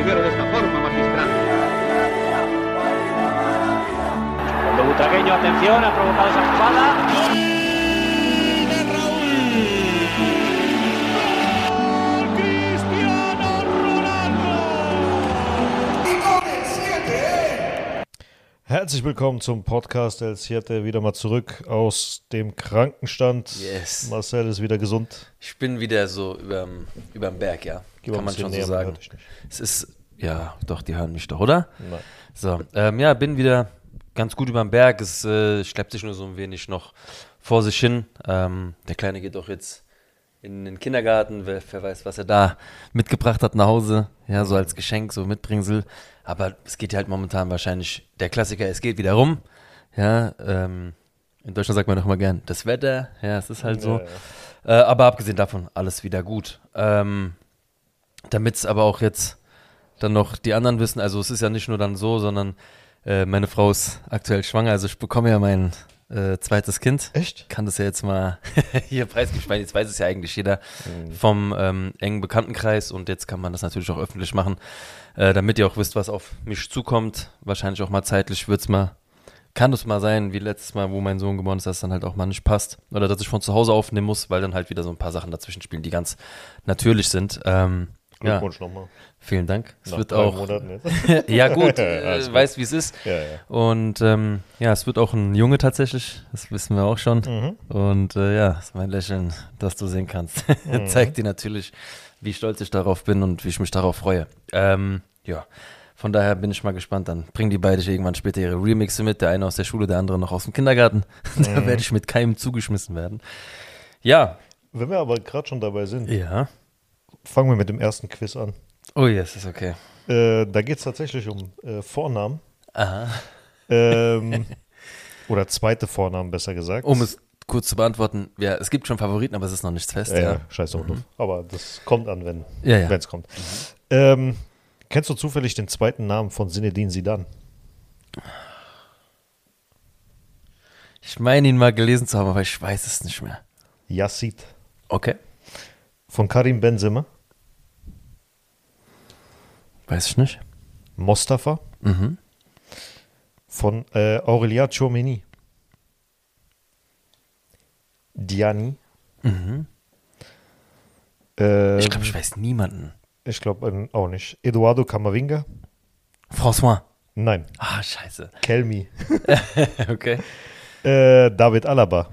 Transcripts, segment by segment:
mujer de esta forma magistral. Cuando Butragueño, atención, ha provocado esa jugada. Herzlich willkommen zum Podcast El Siete, wieder mal zurück aus dem Krankenstand. Yes. Marcel ist wieder gesund. Ich bin wieder so überm Berg, ja. Kann man schon so sagen. Es ist, ja, doch, die hören mich doch, oder? Nein. So, ja, bin wieder ganz gut überm Berg. Es schleppt sich nur so ein wenig noch vor sich hin. Der Kleine geht doch jetzt in den Kindergarten. Wer weiß, was er da mitgebracht hat nach Hause. Ja, so als Geschenk, so Mitbringsel. Aber es geht ja halt momentan wahrscheinlich, der Klassiker, es geht wieder rum. Ja, in Deutschland sagt man doch immer gern, das Wetter, ja, es ist halt so. Ja. Aber abgesehen davon, alles wieder gut. Damit es aber auch jetzt dann noch die anderen wissen, also es ist ja nicht nur dann so, sondern meine Frau ist aktuell schwanger, also ich bekomme ja mein zweites Kind. Echt? Kann das ja jetzt mal hier preisgeben. Jetzt weiß es ja eigentlich jeder vom engen Bekanntenkreis und jetzt kann man das natürlich auch öffentlich machen, damit ihr auch wisst, was auf mich zukommt. Wahrscheinlich auch mal zeitlich kann es mal sein, wie letztes Mal, wo mein Sohn geboren ist, dass es dann halt auch mal nicht passt oder dass ich von zu Hause aufnehmen muss, weil dann halt wieder so ein paar Sachen dazwischen spielen, die ganz natürlich sind. Glückwunsch nochmal. Vielen Dank. Es Nach wird 3 auch Monaten jetzt. ja gut, weiß wie es ist. Ja. Und ja, es wird auch ein Junge tatsächlich, das wissen wir auch schon. Und ja, das ist mein Lächeln, das du sehen kannst. Zeigt dir natürlich, wie stolz ich darauf bin und wie ich mich darauf freue. Ja, von daher bin ich mal gespannt. Dann bringen die beide irgendwann später ihre Remixe mit. Der eine aus der Schule, der andere noch aus dem Kindergarten. Da werde ich mit keinem zugeschmissen werden. Ja. Wenn wir aber gerade schon dabei sind, Ja. fangen wir mit dem ersten Quiz an. Oh yes, ist okay. Da geht es tatsächlich um Vornamen. Aha. Oder zweite Vornamen, besser gesagt. Um es kurz zu beantworten, ja, es gibt schon Favoriten, aber es ist noch nichts fest. Ja, scheiß drauf. Aber das kommt an, wenn es kommt. Kennst du zufällig den zweiten Namen von Zinedine Zidane? Ich meine, ihn mal gelesen zu haben, aber ich weiß es nicht mehr. Yacine. Okay. Von Karim Benzema? Weiß ich nicht. Mostafa? Von Aurélien Tchouameni? Diani? Ich glaube, ich weiß niemanden. Ich glaube auch nicht. Eduardo Camavinga? François. Nein. Ah, scheiße. Kelmi. Okay. David Alaba?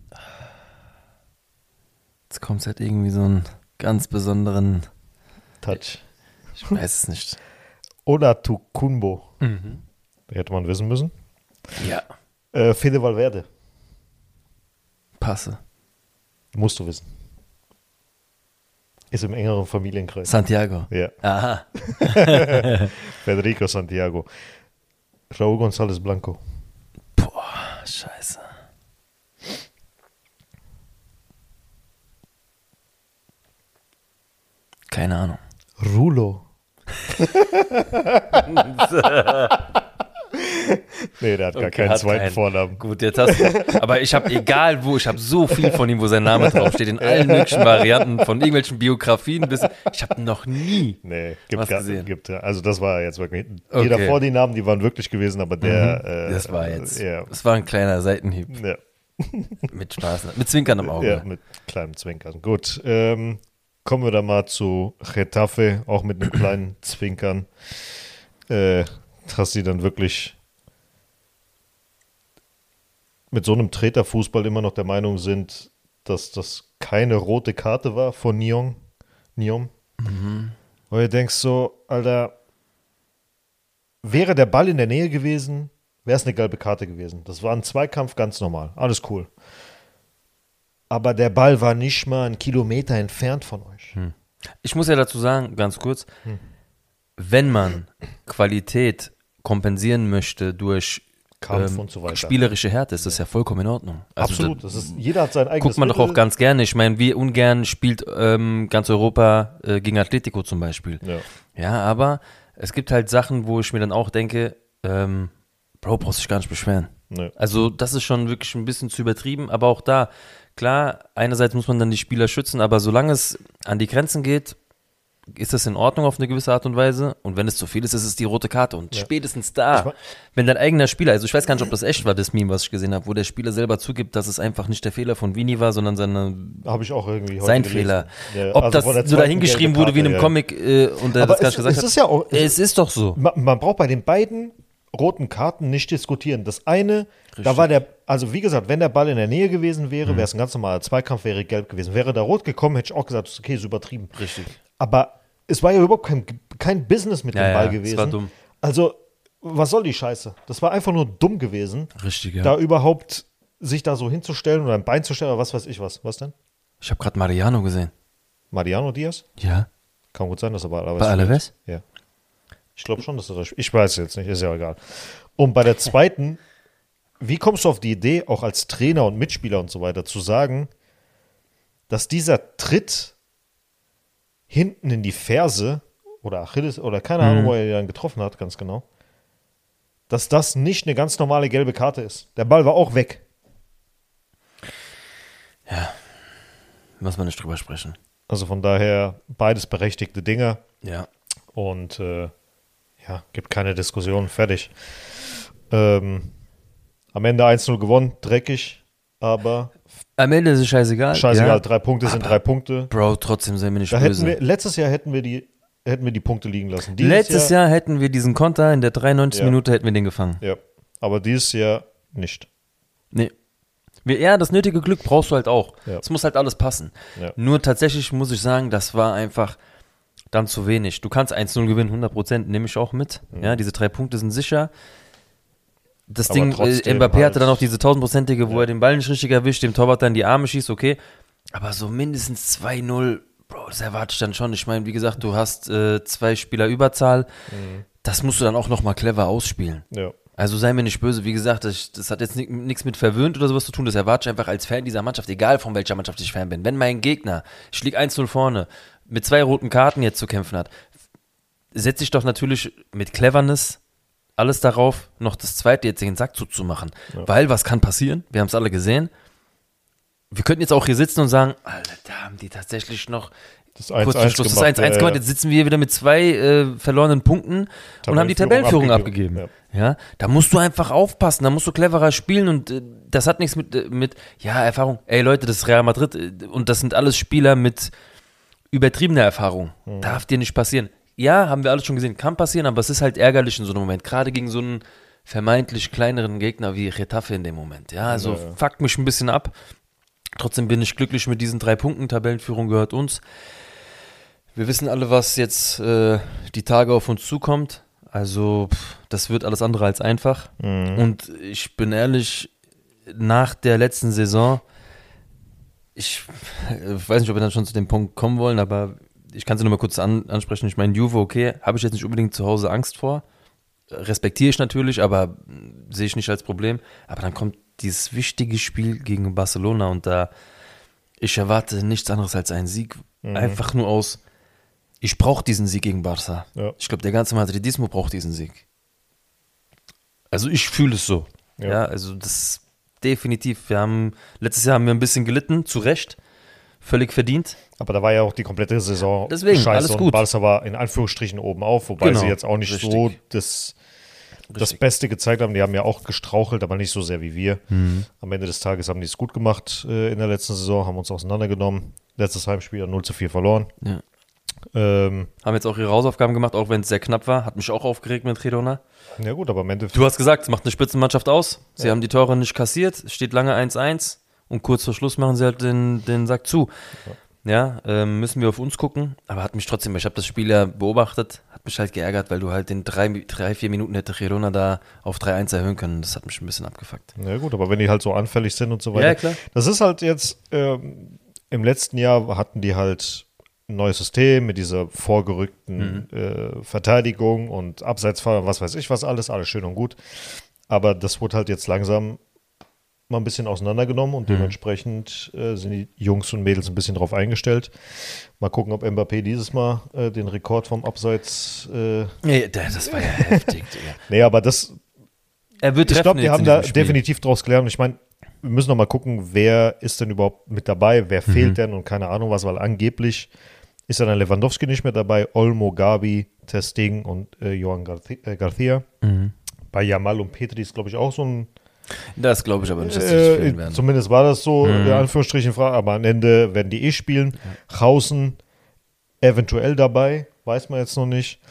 Jetzt kommt halt irgendwie so einen ganz besonderen Touch. Ich weiß es nicht. Onatu Kunbo. Hätte man wissen müssen. Ja. Fede Valverde. Passe. Musst du wissen. Ist im engeren Familienkreis. Santiago. Ja. Aha. Federico Santiago. Raúl González Blanco. Boah, scheiße. Keine Ahnung. Rulo. Nee, der hat gar keinen zweiten Vornamen. Gut, jetzt hast du. Aber ich habe, egal wo, ich habe so viel von ihm, wo sein Name draufsteht, in allen möglichen Varianten, von irgendwelchen Biografien bis. Ich habe noch nie was gesehen. Also, das war jetzt wirklich. Die davor, die Namen, die waren wirklich gewesen, aber der. Das war jetzt. Das war ein kleiner Seitenhieb. Ja. Mit Spaß, mit Zwinkern im Auge. Ja, mit kleinem Zwinkern. Gut. Kommen wir da mal zu Getafe, auch mit einem kleinen Zwinkern. Dass sie dann wirklich mit so einem Treterfußball immer noch der Meinung sind, dass das keine rote Karte war von Nyom. Weil du denkst so, Alter, wäre der Ball in der Nähe gewesen, wäre es eine gelbe Karte gewesen. Das war ein Zweikampf, ganz normal. Alles cool. Aber der Ball war nicht mal einen Kilometer entfernt von euch. Ich muss ja dazu sagen, ganz kurz, wenn man Qualität kompensieren möchte durch Kampf und so weiter. Spielerische Härte, ist das ja vollkommen in Ordnung. Also absolut. Jeder hat sein eigenes guckt man doch auch ganz gerne. Ich meine, wie ungern spielt ganz Europa gegen Atletico zum Beispiel. Ja, aber es gibt halt Sachen, wo ich mir dann auch denke, Bro, brauchst dich gar nicht beschweren. Nee. Also das ist schon wirklich ein bisschen zu übertrieben, aber auch da, klar, einerseits muss man dann die Spieler schützen, aber solange es an die Grenzen geht, ist das in Ordnung auf eine gewisse Art und Weise. Und wenn es zu viel ist, ist es die rote Karte. Und spätestens da, wenn dein eigener Spieler, also ich weiß gar nicht, ob das echt war, das Meme, was ich gesehen habe, wo der Spieler selber zugibt, dass es einfach nicht der Fehler von Vini war, sondern habe ich auch irgendwie heute sein gelesen. Fehler. Ja, ob also das so dahingeschrieben wurde wie in einem Comic und er das gar nicht gesagt hat. Ist ja auch, es ist doch so. Man braucht bei den beiden roten Karten nicht diskutieren. Das eine, da war also wie gesagt, wenn der Ball in der Nähe gewesen wäre, wäre es ein ganz normaler Zweikampf, wäre gelb gewesen. Wäre da rot gekommen, hätte ich auch gesagt, okay, ist übertrieben. Richtig. Aber es war ja überhaupt kein Business mit dem Ball gewesen. Das war dumm. Also, was soll die Scheiße? Das war einfach nur dumm gewesen. Richtig, ja. Da überhaupt sich da so hinzustellen oder ein Bein zu stellen oder was weiß ich was. Was denn? Ich habe gerade Mariano gesehen. Mariano Diaz? Ja. Kann gut sein, dass er bei Alaves Bei Alaves? Ja. Ich glaube schon, dass er das spielt. Ich weiß jetzt nicht, ist ja egal. Und bei der zweiten, wie kommst du auf die Idee, auch als Trainer und Mitspieler und so weiter, zu sagen, dass dieser Tritt hinten in die Ferse oder Achilles oder keine Ahnung, wo er ihn dann getroffen hat, ganz genau, dass das nicht eine ganz normale gelbe Karte ist. Der Ball war auch weg. Ja, muss man nicht drüber sprechen. Also von daher beides berechtigte Dinge. Ja. Und gibt keine Diskussion, fertig. Am Ende 1-0 gewonnen, dreckig, aber am Ende ist es scheißegal. Scheißegal, 3 Punkte sind 3 Punkte. Bro, trotzdem sind wir nicht Da böse. letztes Jahr hätten wir die Punkte liegen lassen. Letztes Jahr hätten wir diesen Konter in der 93. Minute hätten wir den gefangen. Ja, aber dieses Jahr nicht. Nee. Das nötige Glück brauchst du halt auch. Ja. Es muss halt alles passen. Ja. Nur tatsächlich muss ich sagen, das war einfach dann zu wenig. Du kannst 1-0 gewinnen, 100%, nehme ich auch mit. Ja, diese 3 Punkte sind sicher. Das Aber Ding, trotzdem Mbappé halt, hatte dann auch diese 1000%ige, wo er den Ball nicht richtig erwischt, dem Torwart dann die Arme schießt, okay. Aber so mindestens 2-0, Bro, das erwarte ich dann schon. Ich meine, wie gesagt, du hast 2 Spieler Überzahl. Das musst du dann auch nochmal clever ausspielen. Ja. Also sei mir nicht böse, wie gesagt, das hat jetzt nichts mit verwöhnt oder sowas zu tun, das erwarte ich einfach als Fan dieser Mannschaft, egal von welcher Mannschaft ich Fan bin. Wenn mein Gegner, ich liege 1-0 vorne, mit 2 roten Karten jetzt zu kämpfen hat, setze ich doch natürlich mit Cleverness alles darauf, noch das zweite jetzt den Sack zuzumachen. Ja. Weil, was kann passieren? Wir haben es alle gesehen. Wir könnten jetzt auch hier sitzen und sagen, Alter, da haben die tatsächlich noch das 1-1 kurz vor Schluss das 1-1 gemacht. Jetzt sitzen wir wieder mit 2 verlorenen Punkten und haben die Tabellenführung abgegeben. Ja, da musst du einfach aufpassen, da musst du cleverer spielen und das hat nichts mit Erfahrung. Ey Leute, das ist Real Madrid und das sind alles Spieler mit übertriebener Erfahrung. Darf dir nicht passieren. Ja, haben wir alles schon gesehen, kann passieren, aber es ist halt ärgerlich in so einem Moment, gerade gegen so einen vermeintlich kleineren Gegner wie Getafe in dem Moment. Ja, also fuckt mich ein bisschen ab. Trotzdem bin ich glücklich mit diesen 3 Punkten, Tabellenführung gehört uns. Wir wissen alle, was jetzt die Tage auf uns zukommt. Also das wird alles andere als einfach. Und ich bin ehrlich, nach der letzten Saison, ich weiß nicht, ob wir dann schon zu dem Punkt kommen wollen, aber ich kann es nur mal kurz ansprechen. Ich meine, Juve, okay, habe ich jetzt nicht unbedingt zu Hause Angst vor. Respektiere ich natürlich, aber sehe ich nicht als Problem. Aber dann kommt dieses wichtige Spiel gegen Barcelona und ich erwarte nichts anderes als einen Sieg. Einfach nur aus, ich brauche diesen Sieg gegen Barca. Ja. Ich glaube, der ganze Madridismo braucht diesen Sieg. Also ich fühle es so. Ja, also das definitiv. Letztes Jahr haben wir ein bisschen gelitten, zu Recht. Völlig verdient. Aber da war ja auch die komplette Saison deswegen, scheiße alles gut. Und Barca war in Anführungsstrichen oben auf, wobei sie jetzt auch nicht so das Beste gezeigt haben. Die haben ja auch gestrauchelt, aber nicht so sehr wie wir. Am Ende des Tages haben die es gut gemacht in der letzten Saison, haben uns auseinandergenommen. Letztes Heimspiel 0-4 verloren. Ja. Haben jetzt auch ihre Hausaufgaben gemacht, auch wenn es sehr knapp war. Hat mich auch aufgeregt mit Girona. Ja gut, aber am Ende... Du hast gesagt, es macht eine Spitzenmannschaft aus. Sie haben die Tore nicht kassiert. Es steht lange 1-1. Und kurz vor Schluss machen sie halt den Sack zu. Ja, müssen wir auf uns gucken. Aber hat mich trotzdem, ich habe das Spiel ja beobachtet, hat mich halt geärgert, weil du halt in 3-4 Minuten hätte Girona da auf 3-1 erhöhen können. Das hat mich ein bisschen abgefuckt. Ja gut, aber wenn die halt so anfällig sind und so weiter. Ja, klar. Das ist halt jetzt, im letzten Jahr hatten die halt ein neues System mit dieser vorgerückten Verteidigung und Abseitsfall und was weiß ich was, alles schön und gut. Aber das wurde halt jetzt langsam mal ein bisschen auseinandergenommen und dementsprechend sind die Jungs und Mädels ein bisschen drauf eingestellt. Mal gucken, ob Mbappé dieses Mal den Rekord vom Abseits nee, das war ja heftig. Digga. Nee, aber das er wird ich glaube, wir haben da definitiv draus gelernt. Ich meine, wir müssen noch mal gucken, wer ist denn überhaupt mit dabei, wer fehlt denn und keine Ahnung was, weil angeblich ist ja dann Lewandowski nicht mehr dabei, Olmo, Gabi, Ter Stegen und Johan Garcia. Bei Yamal und Petri ist, glaube ich, auch so ein Das glaube ich aber nicht, dass die nicht spielen werden. zumindest war das so, in Anführungsstrichen, aber am Ende werden die spielen. Hausen eventuell dabei, weiß man jetzt noch nicht.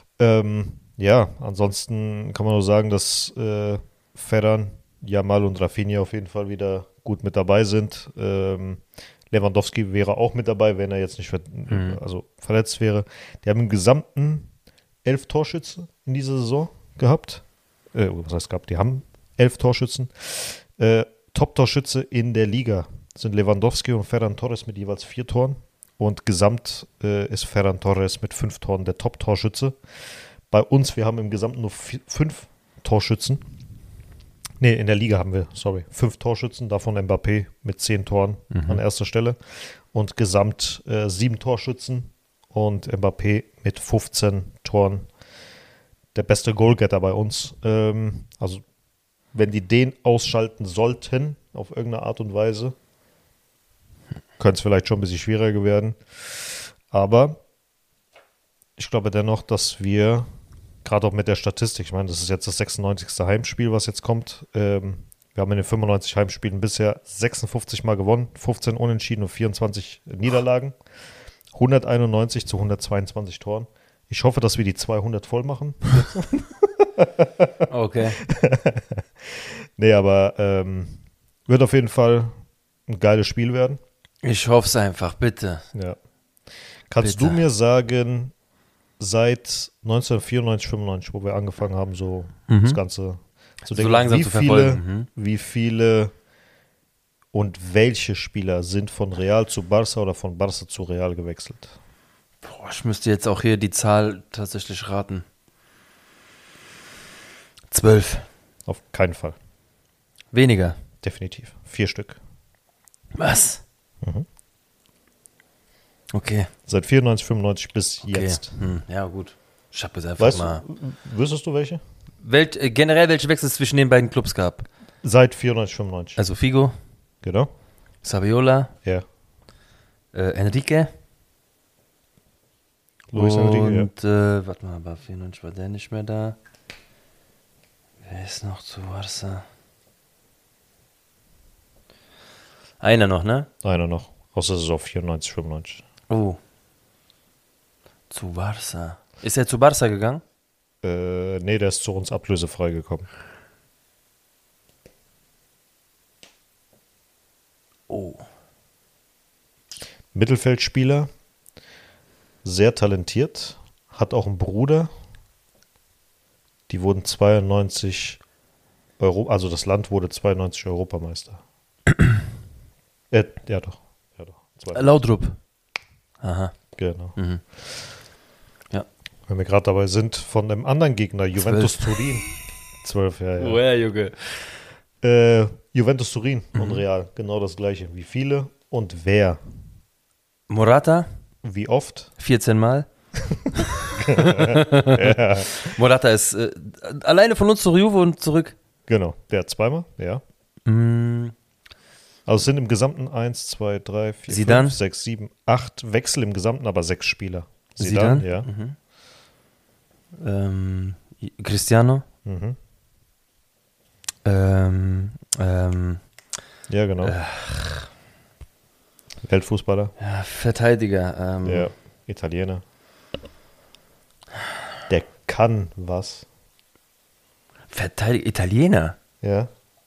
Ansonsten kann man nur sagen, dass Ferran, Yamal und Rafinha auf jeden Fall wieder gut mit dabei sind. Lewandowski wäre auch mit dabei, wenn er jetzt nicht verletzt wäre. Die haben im Gesamten 11 Torschützen in dieser Saison gehabt. Was heißt gehabt? Die haben 11 Torschützen. Top-Torschütze in der Liga sind Lewandowski und Ferran Torres mit jeweils 4 Toren. Und gesamt ist Ferran Torres mit 5 Toren der Top-Torschütze. Bei uns, wir haben im Gesamten nur 5 Torschützen. Nee, in der Liga haben wir, 5 Torschützen, davon Mbappé mit 10 Toren an erster Stelle. Und gesamt 7 Torschützen und Mbappé mit 15 Toren. Der beste Goalgetter bei uns. Also, wenn die den ausschalten sollten, auf irgendeine Art und Weise, könnte es vielleicht schon ein bisschen schwieriger werden. Aber ich glaube dennoch, dass wir, gerade auch mit der Statistik, ich meine, das ist jetzt das 96. Heimspiel, was jetzt kommt. Wir haben in den 95 Heimspielen bisher 56 Mal gewonnen, 15 Unentschieden und 24 Niederlagen. 191 zu 122 Toren. Ich hoffe, dass wir die 200 voll machen. Okay. Nee, aber wird auf jeden Fall ein geiles Spiel werden. Ich hoffe es einfach, bitte. Ja. Kannst Bitte. du mir sagen, seit 1994, 95, wo wir angefangen haben, so das Ganze zu denken, langsam zu verfolgen. wie viele und welche Spieler sind von Real zu Barca oder von Barca zu Real gewechselt? Boah, ich müsste jetzt auch hier die Zahl tatsächlich raten. 12. Auf keinen Fall. Weniger. Definitiv. 4 Stück. Was? Okay. Seit 94, 95 bis Okay. jetzt. Ja, gut. Ich habe jetzt einfach Weißt mal. du, wüsstest du welche? Generell, welche Wechsel es zwischen den beiden Clubs gab? Seit 94, 95. Also Figo, Genau. Saviola, Ja. Enrique. Luis Enrique, ja. Und, warte mal, bei 94 war der nicht mehr da. Wer ist noch zu Barca? Einer noch, ne? Einer noch. Außer es ist auf 94, 95. Oh. Zu Barca. Ist er zu Barca gegangen? Nee, der ist zu uns ablösefrei gekommen. Oh. Mittelfeldspieler, sehr talentiert, hat auch einen Bruder. Die wurden 92 also das Land wurde 92 Europameister. Ja doch. 92. Laudrup. Aha. Genau. Ja. Wenn wir gerade dabei sind, von einem anderen Gegner, Juventus Turin. 12, ja. Woher, Junge? Juventus Turin und Real, genau das gleiche. Wie viele und wer? Morata, Wie oft? 14 Mal. Morata ist alleine von uns zur Juve und zurück. Genau, der hat 2-mal, ja. Also es sind im Gesamten 1, 2, 3, 4, Zidane? 5, 6, 7, 8 Wechsel im Gesamten, aber 6 Spieler. Zidane? ja. Cristiano. Mhm. Ja, genau. Weltfußballer. Ja, Verteidiger. Ja, Italiener. Der kann was. Verteidiger, Italiener. Ja.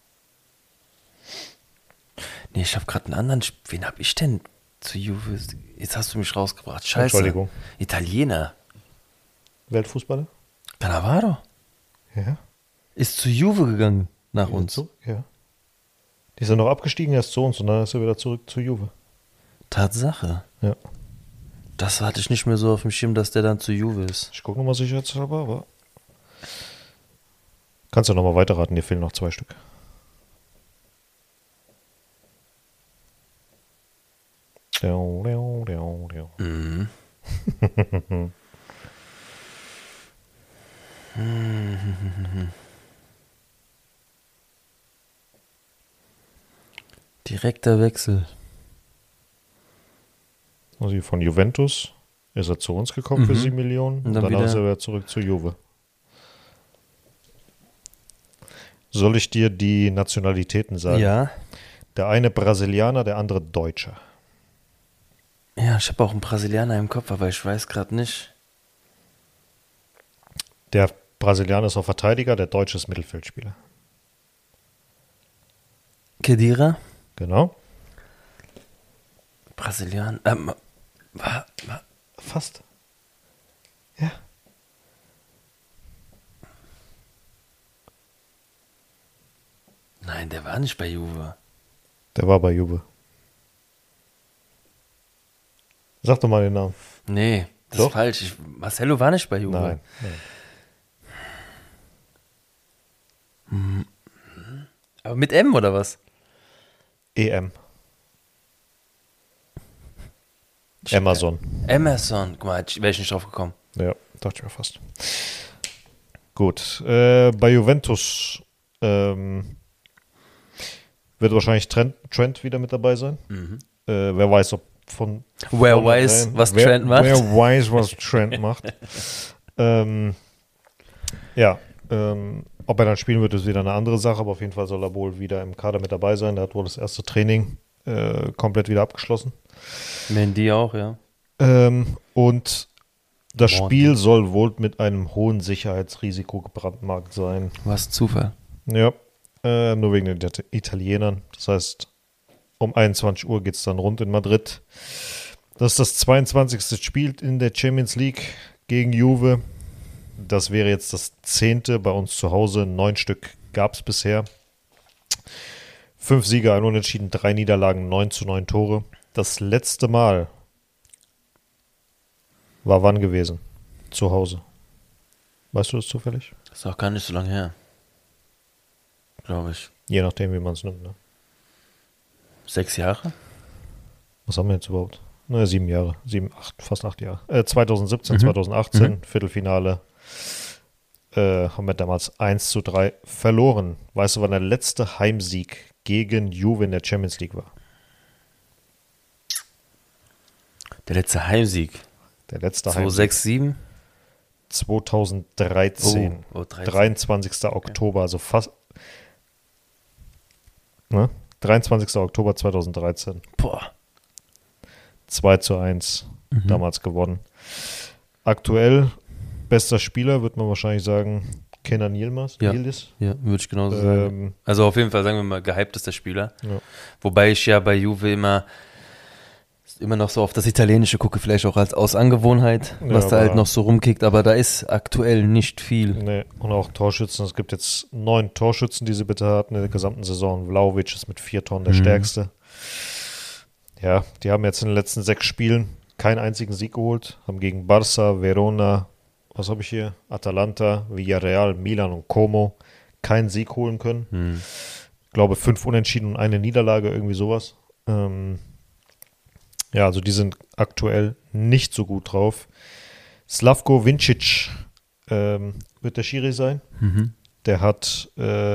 Nee, ich habe gerade einen anderen. Wen habe ich denn zu Juve? Jetzt hast du mich rausgebracht. Scheiße. Entschuldigung. Italiener. Weltfußballer? Cannavaro Ja. ist zu Juve gegangen nach uns. Zurück, ja. Die sind noch abgestiegen erst zu uns und dann ist er wieder zurück zu Juve. Tatsache. Ja. Das hatte ich nicht mehr so auf dem Schirm, dass der dann zu Juve ist. Ich gucke nochmal sicherheitshalber, aber. Kannst ja nochmal weiterraten, dir fehlen noch 2 Stück. Mhm. Direkter Wechsel. Also von Juventus ist er zu uns gekommen für 7 Millionen und dann danach ist wieder- er wieder zurück zu Juve. Soll ich dir die Nationalitäten sagen? Ja. Der eine Brasilianer, der andere Deutscher. Ja, ich habe auch einen Brasilianer im Kopf, aber ich weiß gerade nicht. Der Brasilianer ist auch Verteidiger, der Deutsche ist Mittelfeldspieler. Khedira? Genau. Brasilianer. Fast. Ja. Nein, der war nicht bei Juve. Der war bei Juve. Sag doch mal den Namen. Nee, das Doch. ist falsch. Marcelo war nicht bei Juve. Nein. Aber mit M oder was? EM. Amazon. Emerson. Guck mal, wäre ich nicht drauf gekommen. Ja, dachte ich mir fast. Gut. Bei Juventus wird wahrscheinlich Trent wieder mit dabei sein. Wer weiß, ob von. Wer von weiß, rein- was Trent macht. Wer weiß, was Trent macht. Ja. Ob er dann spielen wird, ist wieder eine andere Sache, aber auf jeden Fall soll er wohl wieder im Kader mit dabei sein. Der hat wohl das erste Training komplett wieder abgeschlossen. Mendy auch, ja. Und das Morgen. Spiel soll wohl mit einem hohen Sicherheitsrisiko gebrandmarkt sein. Was Zufall. Ja, nur wegen den Italienern. Das heißt, um 21 Uhr geht es dann rund in Madrid. Das ist das 22. Spiel in der Champions League gegen Juve. Das wäre jetzt das 10. bei uns zu Hause. 9 Stück gab es bisher. 5 Siege, 1 Unentschieden, 3 Niederlagen, 9:9 Tore. Das letzte Mal war wann gewesen? Zu Hause. Weißt du das zufällig? Das ist auch gar nicht so lange her. Glaube ich. Je nachdem, wie man es nimmt. Ne? 6 Jahre? Was haben wir jetzt überhaupt? Naja, 7 Jahre. fast 8 Jahre. 2017, 2018, Viertelfinale. Haben wir damals 1:3 verloren. Weißt du, wann der letzte Heimsieg gegen Juve in der Champions League war? Der letzte Heimsieg. Der letzte 2-6-7? 2013. Oh, 13. 23. Oktober, also fast. Ne? 23. Oktober 2013. Boah. 2:1 damals gewonnen. Aktuell bester Spieler, wird man wahrscheinlich sagen, Kenan Yilmaz. Ja. Yildiz. Ja, würde ich genauso sagen. Also auf jeden Fall, sagen wir mal, gehyptester Spieler. Ja. Wobei ich ja bei Juve immer noch so auf das Italienische gucke, vielleicht auch als aus Angewohnheit, Ja, was da halt aber- noch so rumkickt, aber da ist aktuell nicht viel. Nee, und auch Torschützen. Es gibt jetzt 9 Torschützen, die sie bitte hatten in der gesamten Saison. Vlahovic ist mit 4 Toren der stärkste. Ja, die haben jetzt in den letzten 6 Spielen keinen einzigen Sieg geholt. Haben gegen Barça, Verona, was habe ich hier? Atalanta, Villarreal, Milan und Como keinen Sieg holen können. Ich glaube 5 Unentschieden und eine Niederlage, irgendwie sowas. Ja, also die sind aktuell nicht so gut drauf. Slavko Vincic wird der Schiri sein. Der hat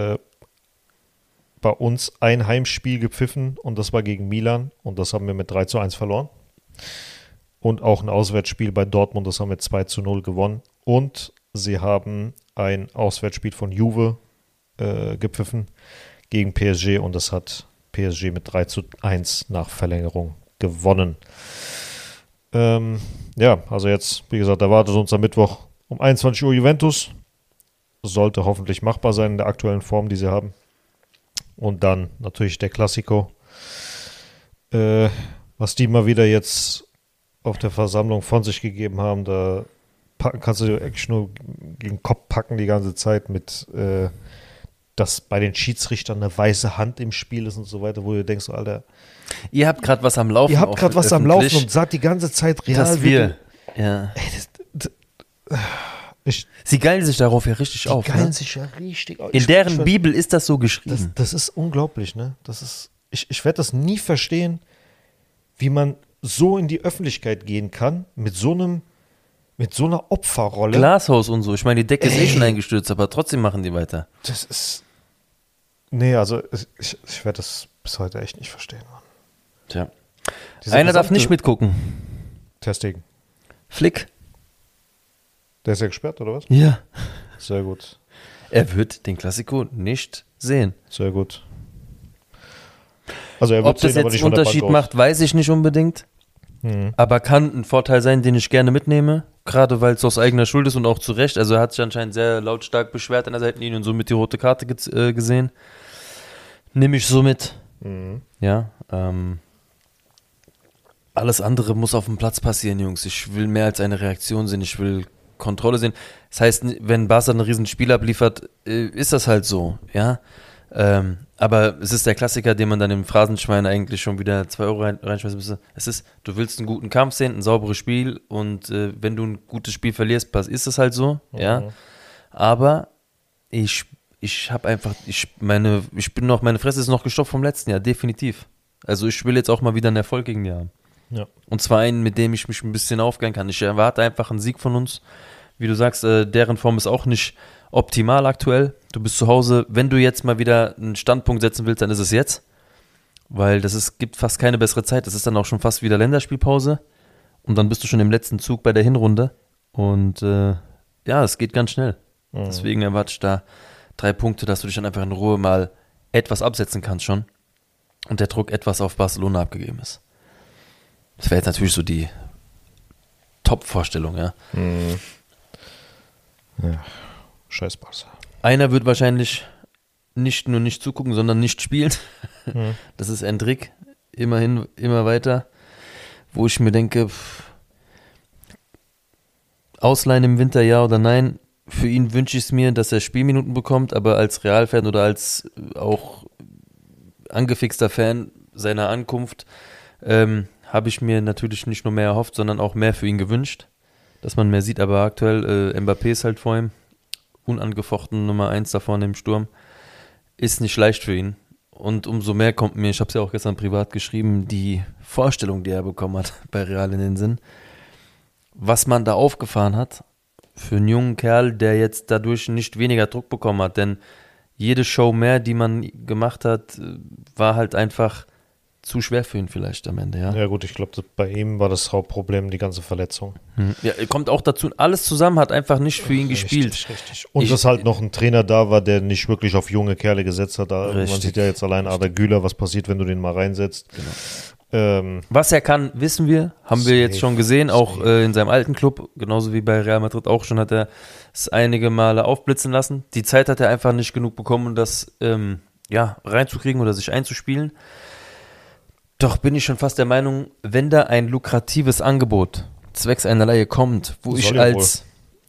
bei uns ein Heimspiel gepfiffen und das war gegen Milan und das haben wir mit 3:1 verloren. Und auch ein Auswärtsspiel bei Dortmund, das haben wir 2:0 gewonnen. Und sie haben ein Auswärtsspiel von Juve gepfiffen gegen PSG und das hat PSG mit 3:1 nach Verlängerung gewonnen. Ja, also jetzt, wie gesagt, erwartet uns am Mittwoch um 21 Uhr Juventus. Sollte hoffentlich machbar sein in der aktuellen Form, die sie haben. Und dann natürlich der Classico. Was die mal wieder jetzt auf der Versammlung von sich gegeben haben, da kannst du dir eigentlich nur gegen den Kopf packen die ganze Zeit mit, dass bei den Schiedsrichtern eine weiße Hand im Spiel ist und so weiter, wo du denkst, Alter, Ihr habt gerade was am Laufen. ihr habt gerade was am Laufen öffentlich, und sagt die ganze Zeit real. dass wir. Ja. Sie geilen sich darauf ja richtig Die auf. geilen Ne? sich ja richtig auf. In deren Bibel ist das so geschrieben. Das ist unglaublich, ne? Ich werde das nie verstehen, wie man so in die Öffentlichkeit gehen kann mit so einer Opferrolle. Glashaus und so. Ich meine, die Decke ist schon eingestürzt, aber trotzdem machen die weiter. Das ist. Nee, also ich werde das bis heute echt nicht verstehen, Mann. Tja. Diese Einer darf gesamte- nicht mitgucken. Ter Stegen. Flick. Der ist ja gesperrt, oder was? Ja. Sehr gut. Er wird den Klassiko nicht sehen. Sehr gut. Also er wird Ob das sehen, aber jetzt nicht einen von der Unterschied Bank aus. macht, weiß ich nicht unbedingt. Aber kann ein Vorteil sein, den ich gerne mitnehme. Gerade weil es aus eigener Schuld ist und auch zu Recht. Also er hat sich anscheinend sehr lautstark beschwert an der Seitenlinie und somit die rote Karte gesehen. Nehme ich so mit. Ja. Alles andere muss auf dem Platz passieren, Jungs. Ich will mehr als eine Reaktion sehen. Ich will Kontrolle sehen. Das heißt, wenn Barca ein riesen Spiel abliefert, ist das halt so, ja. Aber es ist der Klassiker, den man dann im Phrasenschwein eigentlich schon wieder 2 Euro reinschmeißen müsste. Es ist, du willst einen guten Kampf sehen, ein sauberes Spiel und wenn du ein gutes Spiel verlierst, ist es halt so, ja. Aber ich habe einfach, meine Fresse ist noch gestopft vom letzten Jahr, definitiv. Also ich will jetzt auch mal wieder einen Erfolg gegen die haben. Ja. Und zwar einen, mit dem ich mich ein bisschen aufgehen kann. Ich erwarte einfach einen Sieg von uns. Wie du sagst, deren Form ist auch nicht optimal aktuell. Du bist zu Hause. Wenn du jetzt mal wieder einen Standpunkt setzen willst, dann ist es jetzt. Weil gibt fast keine bessere Zeit. Das ist dann auch schon fast wieder Länderspielpause. Und dann bist du schon im letzten Zug bei der Hinrunde. Und ja, es geht ganz schnell. Deswegen erwarte ich da 3 Punkte, dass du dich dann einfach in Ruhe mal etwas absetzen kannst schon. Und der Druck etwas auf Barcelona abgegeben ist. Das wäre jetzt natürlich so die Top-Vorstellung, ja. Ja. Scheiß Barca. Einer wird wahrscheinlich nicht nur nicht zugucken, sondern nicht spielen. Das ist Endrick. Immerhin, immer weiter. Wo ich mir denke, ausleihen im Winter ja oder nein. Für ihn wünsche ich es mir, dass er Spielminuten bekommt, aber als Real-Fan oder als auch angefixter Fan seiner Ankunft habe ich mir natürlich nicht nur mehr erhofft, sondern auch mehr für ihn gewünscht, dass man mehr sieht, aber aktuell Mbappé ist halt vor ihm, unangefochten Nummer 1 da vorne im Sturm, ist nicht leicht für ihn und umso mehr kommt mir, ich habe es ja auch gestern privat geschrieben, die Vorstellung, die er bekommen hat bei Real in den Sinn, was man da aufgefahren hat für einen jungen Kerl, der jetzt dadurch nicht weniger Druck bekommen hat, denn jede Show mehr, die man gemacht hat, war halt einfach zu schwer für ihn vielleicht am Ende, ja. Ja gut, ich glaube, bei ihm war das Hauptproblem die ganze Verletzung. Ja, kommt auch dazu, alles zusammen hat einfach nicht für ihn gespielt. Richtig. Und dass halt noch ein Trainer da war, der nicht wirklich auf junge Kerle gesetzt hat. Man sieht ja jetzt allein Arda Güler, was passiert, wenn du den mal reinsetzt. Genau. Was er kann, wissen wir, haben wir jetzt schon gesehen, auch in seinem alten Club, genauso wie bei Real Madrid auch schon, hat er es einige Male aufblitzen lassen. Die Zeit hat er einfach nicht genug bekommen, um das reinzukriegen oder sich einzuspielen. Doch bin ich schon fast der Meinung, wenn da ein lukratives Angebot zwecks einer Leihe kommt, wo Soll ich ja als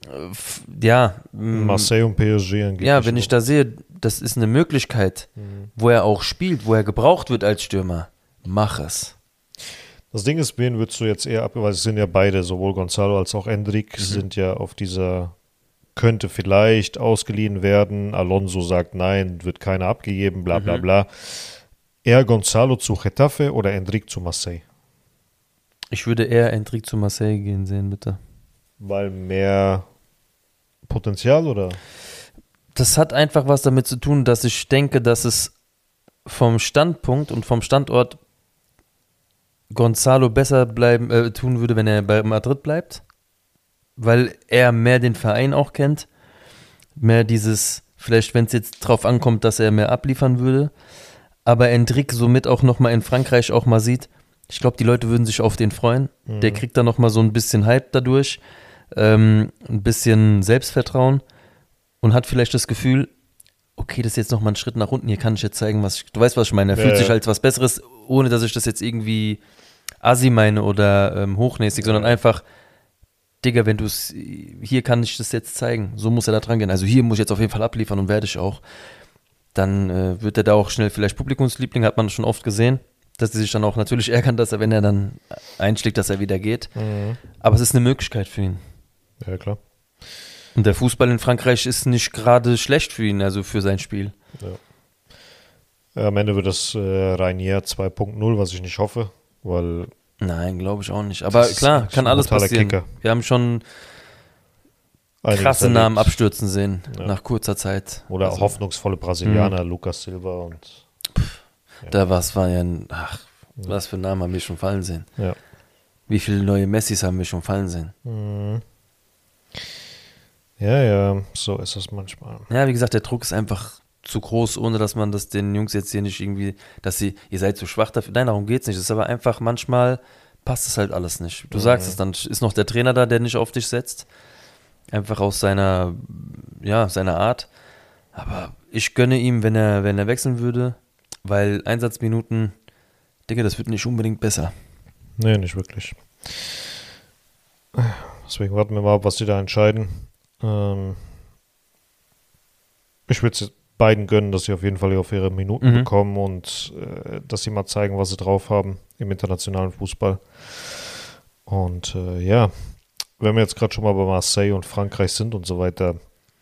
Marseille und PSG angeblich. Ja, wenn ich da sehe, das ist eine Möglichkeit, wo er auch spielt, wo er gebraucht wird als Stürmer, mach es. Das Ding ist, wen würdest du jetzt eher ab, weil es sind ja beide, sowohl Gonzalo als auch Endrick, sind ja auf dieser, könnte vielleicht ausgeliehen werden, Alonso sagt nein, wird keiner abgegeben, bla bla bla. Eher Gonzalo zu Getafe oder Endrick zu Marseille? Ich würde eher Endrick zu Marseille gehen sehen, bitte. Weil mehr Potenzial oder? Das hat einfach was damit zu tun, dass ich denke, dass es vom Standpunkt und vom Standort Gonzalo besser tun würde, wenn er bei Madrid bleibt, weil er mehr den Verein auch kennt, mehr dieses, vielleicht wenn es jetzt drauf ankommt, dass er mehr abliefern würde, aber Endrick somit auch nochmal in Frankreich auch mal sieht, ich glaube, die Leute würden sich auf den freuen, der kriegt dann nochmal so ein bisschen Hype dadurch, ein bisschen Selbstvertrauen und hat vielleicht das Gefühl, okay, das ist jetzt nochmal ein Schritt nach unten, hier kann ich jetzt zeigen, du weißt, was ich meine, er fühlt sich als was Besseres, ohne dass ich das jetzt irgendwie assi meine oder hochnäsig, sondern einfach, Digga, wenn du es, hier kann ich das jetzt zeigen, so muss er da dran gehen, also hier muss ich jetzt auf jeden Fall abliefern und werde ich auch. Dann wird er da auch schnell vielleicht Publikumsliebling, hat man schon oft gesehen, dass sie sich dann auch natürlich ärgern, dass er, wenn er dann einschlägt, dass er wieder geht. Aber es ist eine Möglichkeit für ihn. Ja, klar. Und der Fußball in Frankreich ist nicht gerade schlecht für ihn, also für sein Spiel. Ja. Am Ende wird das Reinier 2.0, was ich nicht hoffe, weil... Nein, glaube ich auch nicht. Aber klar, kann alles passieren. Kicker. Wir haben schon krasse Namen abstürzen sehen nach kurzer Zeit. Oder also, hoffnungsvolle Brasilianer, Lucas Silva und... Da was für Namen haben wir schon fallen sehen. Ja. Wie viele neue Messis haben wir schon fallen sehen? Ja, so ist es manchmal. Ja, wie gesagt, der Druck ist einfach zu groß, ohne dass man das den Jungs jetzt hier nicht irgendwie, ihr seid zu schwach dafür. Nein, darum geht's nicht. Es ist aber einfach, manchmal passt es halt alles nicht. Du sagst es, dann ist noch der Trainer da, der nicht auf dich setzt. Einfach aus seiner Art. Aber ich gönne ihm, wenn er wechseln würde, weil Einsatzminuten, Digga, das wird nicht unbedingt besser. Nee, nicht wirklich. Deswegen warten wir mal ab, was die da entscheiden. Ich würde es beiden gönnen, dass sie auf jeden Fall auf ihre Minuten bekommen und dass sie mal zeigen, was sie drauf haben im internationalen Fußball. Und wenn wir jetzt gerade schon mal bei Marseille und Frankreich sind und so weiter,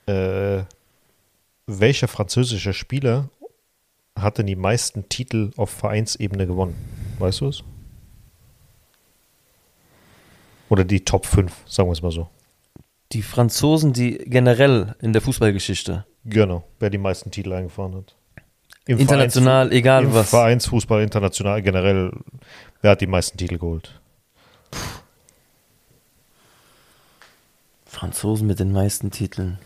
welcher französische Spieler hat denn die meisten Titel auf Vereinsebene gewonnen? Weißt du es? Oder die Top 5, sagen wir es mal so. Die Franzosen, die generell in der Fußballgeschichte. Genau, wer die meisten Titel eingefahren hat. International, egal was. Vereinsfußball, international, generell, wer hat die meisten Titel geholt? Franzosen mit den meisten Titeln.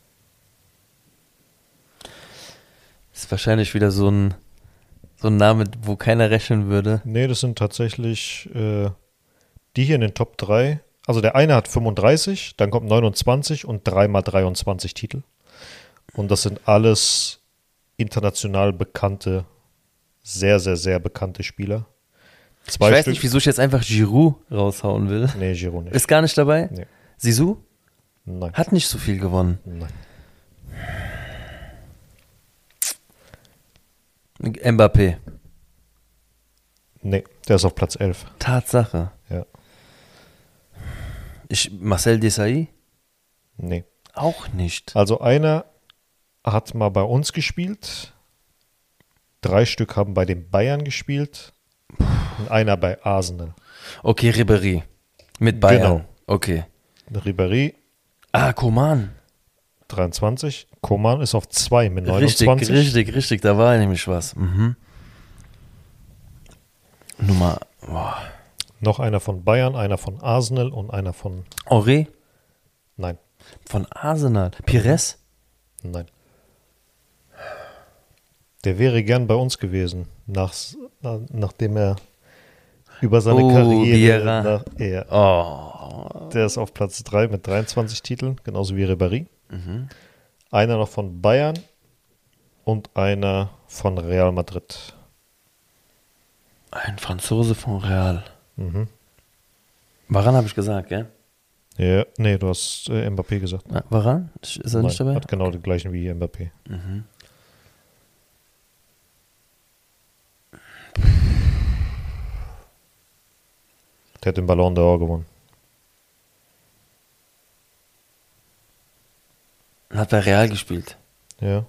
Ist wahrscheinlich wieder so ein Name, wo keiner rechnen würde. Nee, das sind tatsächlich die hier in den Top 3. Also der eine hat 35, dann kommt 29 und 3 x 23 Titel. Und das sind alles international bekannte, sehr, sehr, sehr bekannte Spieler. Ich weiß nicht, wieso ich jetzt einfach Giroud raushauen will. Nee, Giroud nicht. Ist gar nicht dabei? Nee. Sisu? Nein. Hat nicht so viel gewonnen. Nein. Mbappé. Nee, der ist auf Platz 11. Tatsache. Ja. Marcel Desailly? Nee. Auch nicht. Also einer hat mal bei uns gespielt, 3 Stück haben bei den Bayern gespielt und einer bei Arsenal. Okay, Ribéry. Mit Bayern. Genau. Okay. Ribéry, Coman. 23. Coman ist auf 2 mit 29. Richtig. Da war nämlich was. Nummer. Boah. Noch einer von Bayern, einer von Arsenal und einer von... Auré? Nein. Von Arsenal. Pires? Nein. Der wäre gern bei uns gewesen, nachdem er über seine Karriere... Der ist auf Platz 3 mit 23 Titeln, genauso wie Ribéry. Einer noch von Bayern und einer von Real Madrid. Ein Franzose von Real. Varane habe ich gesagt, gell? Ja, nee, du hast Mbappé gesagt. Varane? Ist er nicht dabei? Hat genau die gleichen wie Mbappé. Der hat den Ballon d'Or gewonnen. Hat bei Real gespielt. Ja.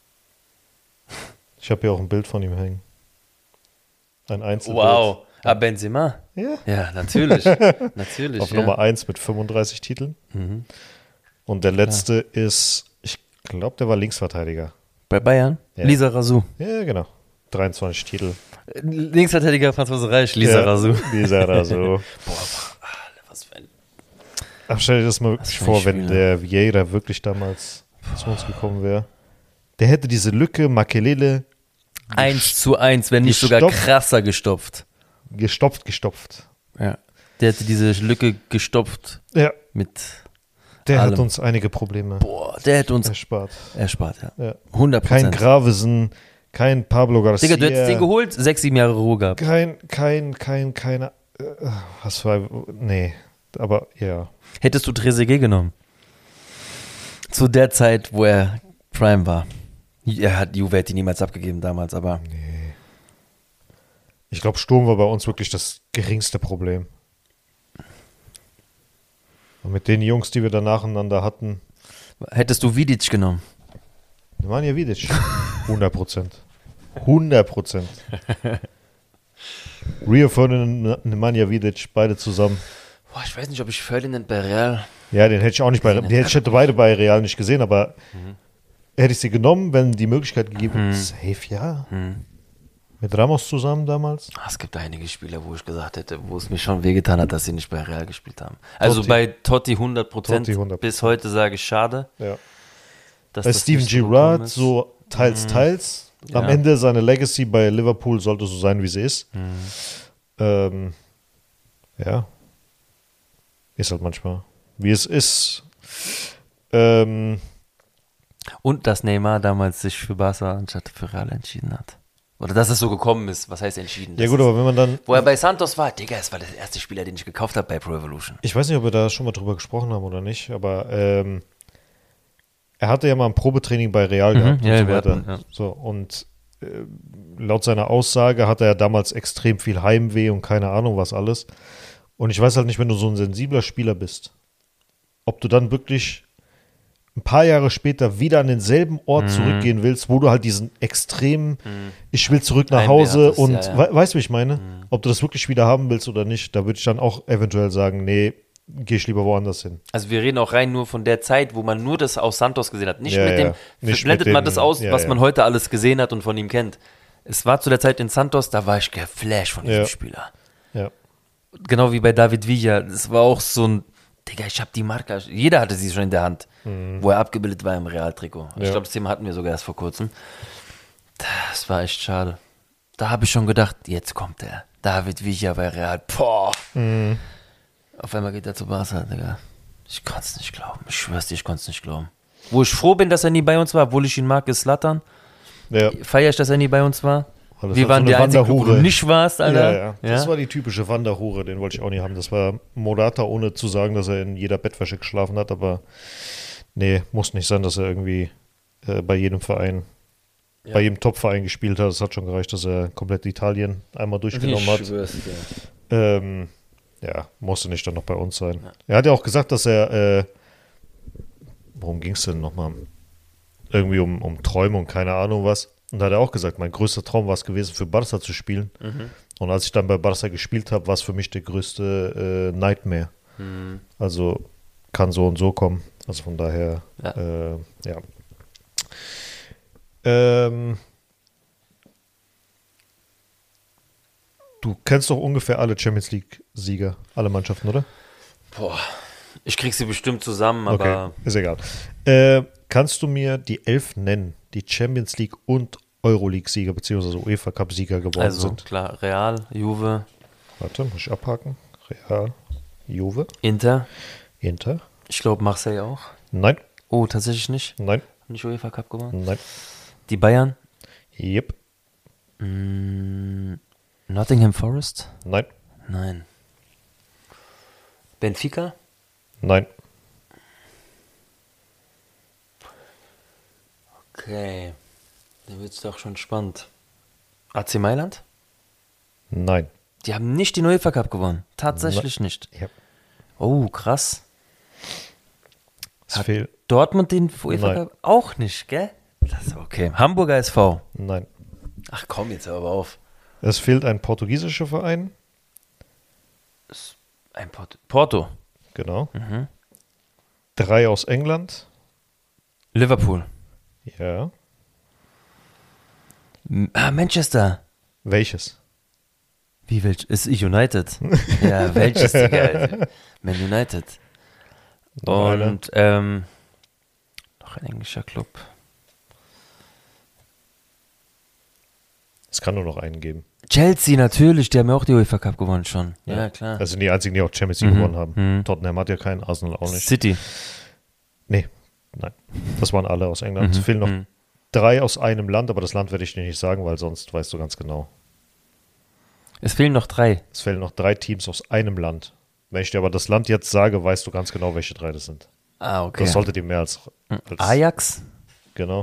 Ich habe hier auch ein Bild von ihm hängen. Ein Einzelbild. Wow. Benzema? Ja. Ja, natürlich. Natürlich. Auf Nummer 1 mit 35 Titeln. Und der letzte ist, ich glaube, der war Linksverteidiger. Bei Bayern? Ja. Lisa Razou. Ja, genau. 23 Titel. Linksverteidiger Franzose Reich, Lisa Razou. Lisa Razou. Boah, was für ein... Ach, stell dir das mal wirklich vor, wenn Spieler. der Vieira wirklich damals zu uns gekommen wäre. Der hätte diese Lücke, Makelele 1:1, wenn nicht sogar gestopft. krasser gestopft. gestopft. Ja. Der hätte diese Lücke gestopft Ja, mit der allem. hat uns einige Probleme der hätte uns erspart. erspart, ja. Ja. 100%. Kein Gravesen, kein Pablo Garcia. Digga, du hättest den geholt, 6-7 Jahre Ruhe gehabt. keine, was war, nee, aber ja. Hättest du Trezeguet genommen? Zu der Zeit, wo er Prime war. Juve hätte ihn niemals abgegeben damals, aber Ich glaube, Sturm war bei uns wirklich das geringste Problem. Und mit den Jungs, die wir da nacheinander hatten, hättest du Vidic genommen? Nemanja Vidic, 100%. 100%. Rio Ferdinand, Nemanja Vidic, beide zusammen. Boah, ich weiß nicht, ob ich Ferdinand bei Real... Ja, den hätte ich auch nicht bei, ich hätte beide bei Real nicht gesehen, aber hätte ich sie genommen, wenn die Möglichkeit gegeben, safe, ja. Mit Ramos zusammen damals? Es gibt einige Spieler, wo ich gesagt hätte, wo es mir schon wehgetan hat, dass sie nicht bei Real gespielt haben. Also Totti. bei Totti 100%. Totti 100%. Bis heute sage ich schade. Ja. Dass Bei das Steven nicht so gekommen Gerrard ist. so teils. Am Ja. Ende seine Legacy bei Liverpool sollte so sein, wie sie ist. Ja. Ist halt manchmal, wie es ist. Und dass Neymar damals sich für Barca anstatt für Real entschieden hat. Oder dass es so gekommen ist. Was heißt entschieden? Ja Das gut, ist, aber wenn man dann, wo er bei Santos war, Digga, es war der erste Spieler, den ich gekauft habe bei Pro Evolution. ich weiß nicht, ob wir da schon mal drüber gesprochen haben oder nicht, aber er hatte ja mal ein Probetraining bei Real gehabt ja, und so wir weiter. hatten, ja. So, und laut seiner Aussage hatte er damals extrem viel Heimweh und keine Ahnung was alles. Und ich weiß halt nicht, wenn du so ein sensibler Spieler bist, ob du dann wirklich ein paar Jahre später wieder an denselben Ort zurückgehen willst, wo du halt diesen extremen, ich will zurück nach Heimweh Hause hattest, und ja, ja. weißt du, wie ich meine? Ob du das wirklich wieder haben willst oder nicht, da würde ich dann auch eventuell sagen, nee, gehe ich lieber woanders hin. Also wir reden auch rein nur von der Zeit, wo man nur das aus Santos gesehen hat. Nicht Ja, mit ja. dem, Nicht blendet mit man dem- das aus, ja, was ja. man heute alles gesehen hat und von ihm kennt. Es war zu der Zeit in Santos, da war ich geflasht von diesem Ja. Spieler. Ja. Genau wie bei David Villa. Das war auch so ein, Digga, ich habe die Marke, jeder hatte sie schon in der Hand, wo er abgebildet war im Realtrikot. Ich Ja. glaube, das Thema hatten wir sogar erst vor kurzem. Das war echt schade. Da habe ich schon gedacht, jetzt kommt er. David Villa bei Real. Boah. Auf einmal geht er zu Barca, Digga. Ich konnte es nicht glauben. Ich schwör's dir, ich konnte es nicht glauben. Wo ich froh bin, dass er nie bei uns war, obwohl ich ihn mag, ist Zlatan. Ja. Feier ich, dass er nie bei uns war. Weil das Wir halt waren so die eine Einzigen, wo du Wanderhure. nicht warst, Alter. Ja. Das war die typische Wanderhure, den wollte ich auch nie haben. Das war Morata, ohne zu sagen, dass er in jeder Bettwäsche geschlafen hat, aber nee, muss nicht sein, dass er irgendwie bei jedem Verein, bei jedem Top-Verein gespielt hat. Es hat schon gereicht, dass er komplett Italien einmal durchgenommen hat. schwör's dir. Ja, musste nicht dann noch bei uns sein. Er hat ja auch gesagt, dass er, worum ging es denn nochmal? Irgendwie um Träume und keine Ahnung was. Und da hat er auch gesagt, mein größter Traum war es gewesen, für Barca zu spielen. Und als ich dann bei Barca gespielt habe, war es für mich der größte Nightmare. Also kann so und so kommen. Also von daher, ja. Du kennst doch ungefähr alle Champions League-Sieger, alle Mannschaften, oder? Boah, ich krieg sie bestimmt zusammen, aber Okay, ist egal. Kannst du mir die 11 nennen, die Champions League und Euroleague-Sieger bzw. UEFA-Cup-Sieger geworden also sind? klar, Real, Juve, Warte, muss ich abhaken. Real, Juve, Inter, Inter. ich glaube Marseille auch. Nein, Oh, tatsächlich nicht. nein, Nicht UEFA Cup gewonnen. nein. Die Bayern, Yep, Nottingham Forest? nein, Nein. Benfica? nein. Okay. Dann wird's doch schon spannend. AC Mailand? Nein. Die haben nicht den UEFA Cup gewonnen. Tatsächlich nicht. Ja. Oh, krass. Es fehlt. Dortmund den UEFA Nein. Cup auch nicht, gell? Das ist okay. Hamburger SV. Nein. Ach komm, jetzt hör aber auf. Es fehlt ein portugiesischer Verein. Ein Porto. Genau. 3 aus England. Liverpool. Ja. Manchester. Welches? Wie welch? Ist United. Ja, welches, Digga? Alter? Man United. Noch einer. Und, noch ein englischer Club. Es kann nur noch einen geben. Chelsea, natürlich. Die haben ja auch die UEFA Cup gewonnen schon. Ja, klar. Das sind die einzigen, die auch Champions League gewonnen haben. Tottenham hat ja keinen, Arsenal auch nicht. City. Nee, nein. Das waren alle aus England. Es fehlen noch 3 aus einem Land, aber das Land werde ich dir nicht sagen, weil sonst weißt du ganz genau. Es fehlen noch 3. Es fehlen noch 3 Teams aus einem Land. Wenn ich dir aber das Land jetzt sage, weißt du ganz genau, welche 3 das sind. Ah, okay. Das sollte dir mehr als Ajax. Genau.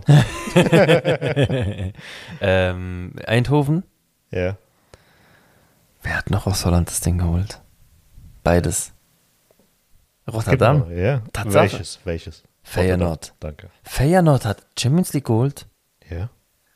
Eindhoven. Ja. Wer hat noch aus Holland das Ding geholt? Beides. Rotterdam. Genau, ja. Tatsache. Welches? Feyenoord. Rotterdam. Danke. Feyenoord hat Champions League geholt. Ja.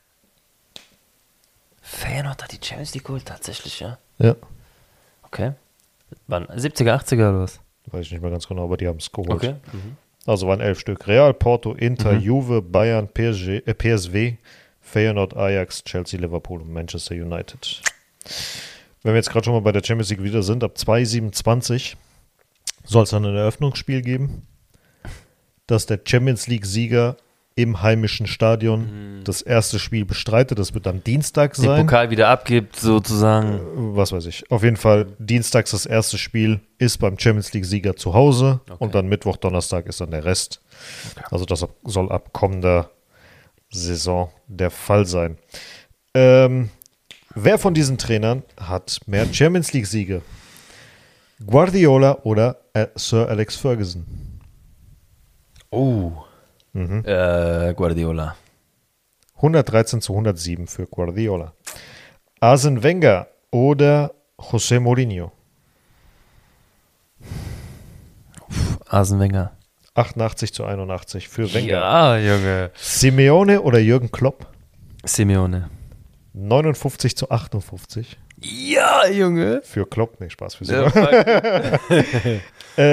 Feyenoord hat die Champions League geholt, tatsächlich, ja. Ja. Okay. Waren 70er, 80er oder was? Weiß ich nicht mehr ganz genau, aber die haben es geholt. Okay. Also waren 11 Stück. Real, Porto, Inter, Juve, Bayern, PSW, Feyenoord, Ajax, Chelsea, Liverpool und Manchester United. Wenn wir jetzt gerade schon mal bei der Champions League wieder sind, ab 2027 soll es dann ein Eröffnungsspiel geben, dass der Champions League-Sieger im heimischen Stadion das erste Spiel bestreitet. Das wird am Dienstag sein. Den Pokal wieder abgibt, sozusagen. Was weiß ich. Auf jeden Fall, dienstags das erste Spiel ist beim Champions League-Sieger zu Hause und dann Mittwoch, Donnerstag ist dann der Rest. Okay. Also das soll ab kommender Saison der Fall sein. Wer von diesen Trainern hat mehr Champions League-Siege? Guardiola oder Sir Alex Ferguson? Oh. Guardiola. 113-107 für Guardiola. Arsene Wenger oder José Mourinho? Arsene Wenger. 88-81 für Wenger. Ja, Junge. Simeone oder Jürgen Klopp? Simeone. 59-58. Ja, Junge. Für Klopp, nee, Spaß für Simeone.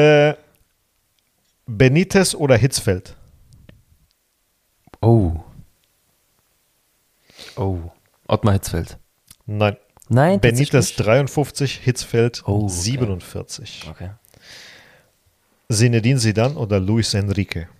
Benitez oder Hitzfeld? Oh. Ottmar Hitzfeld. Nein. Benitez 53, Hitzfeld 47. Okay. Zinedine Zidane oder Luis Enrique?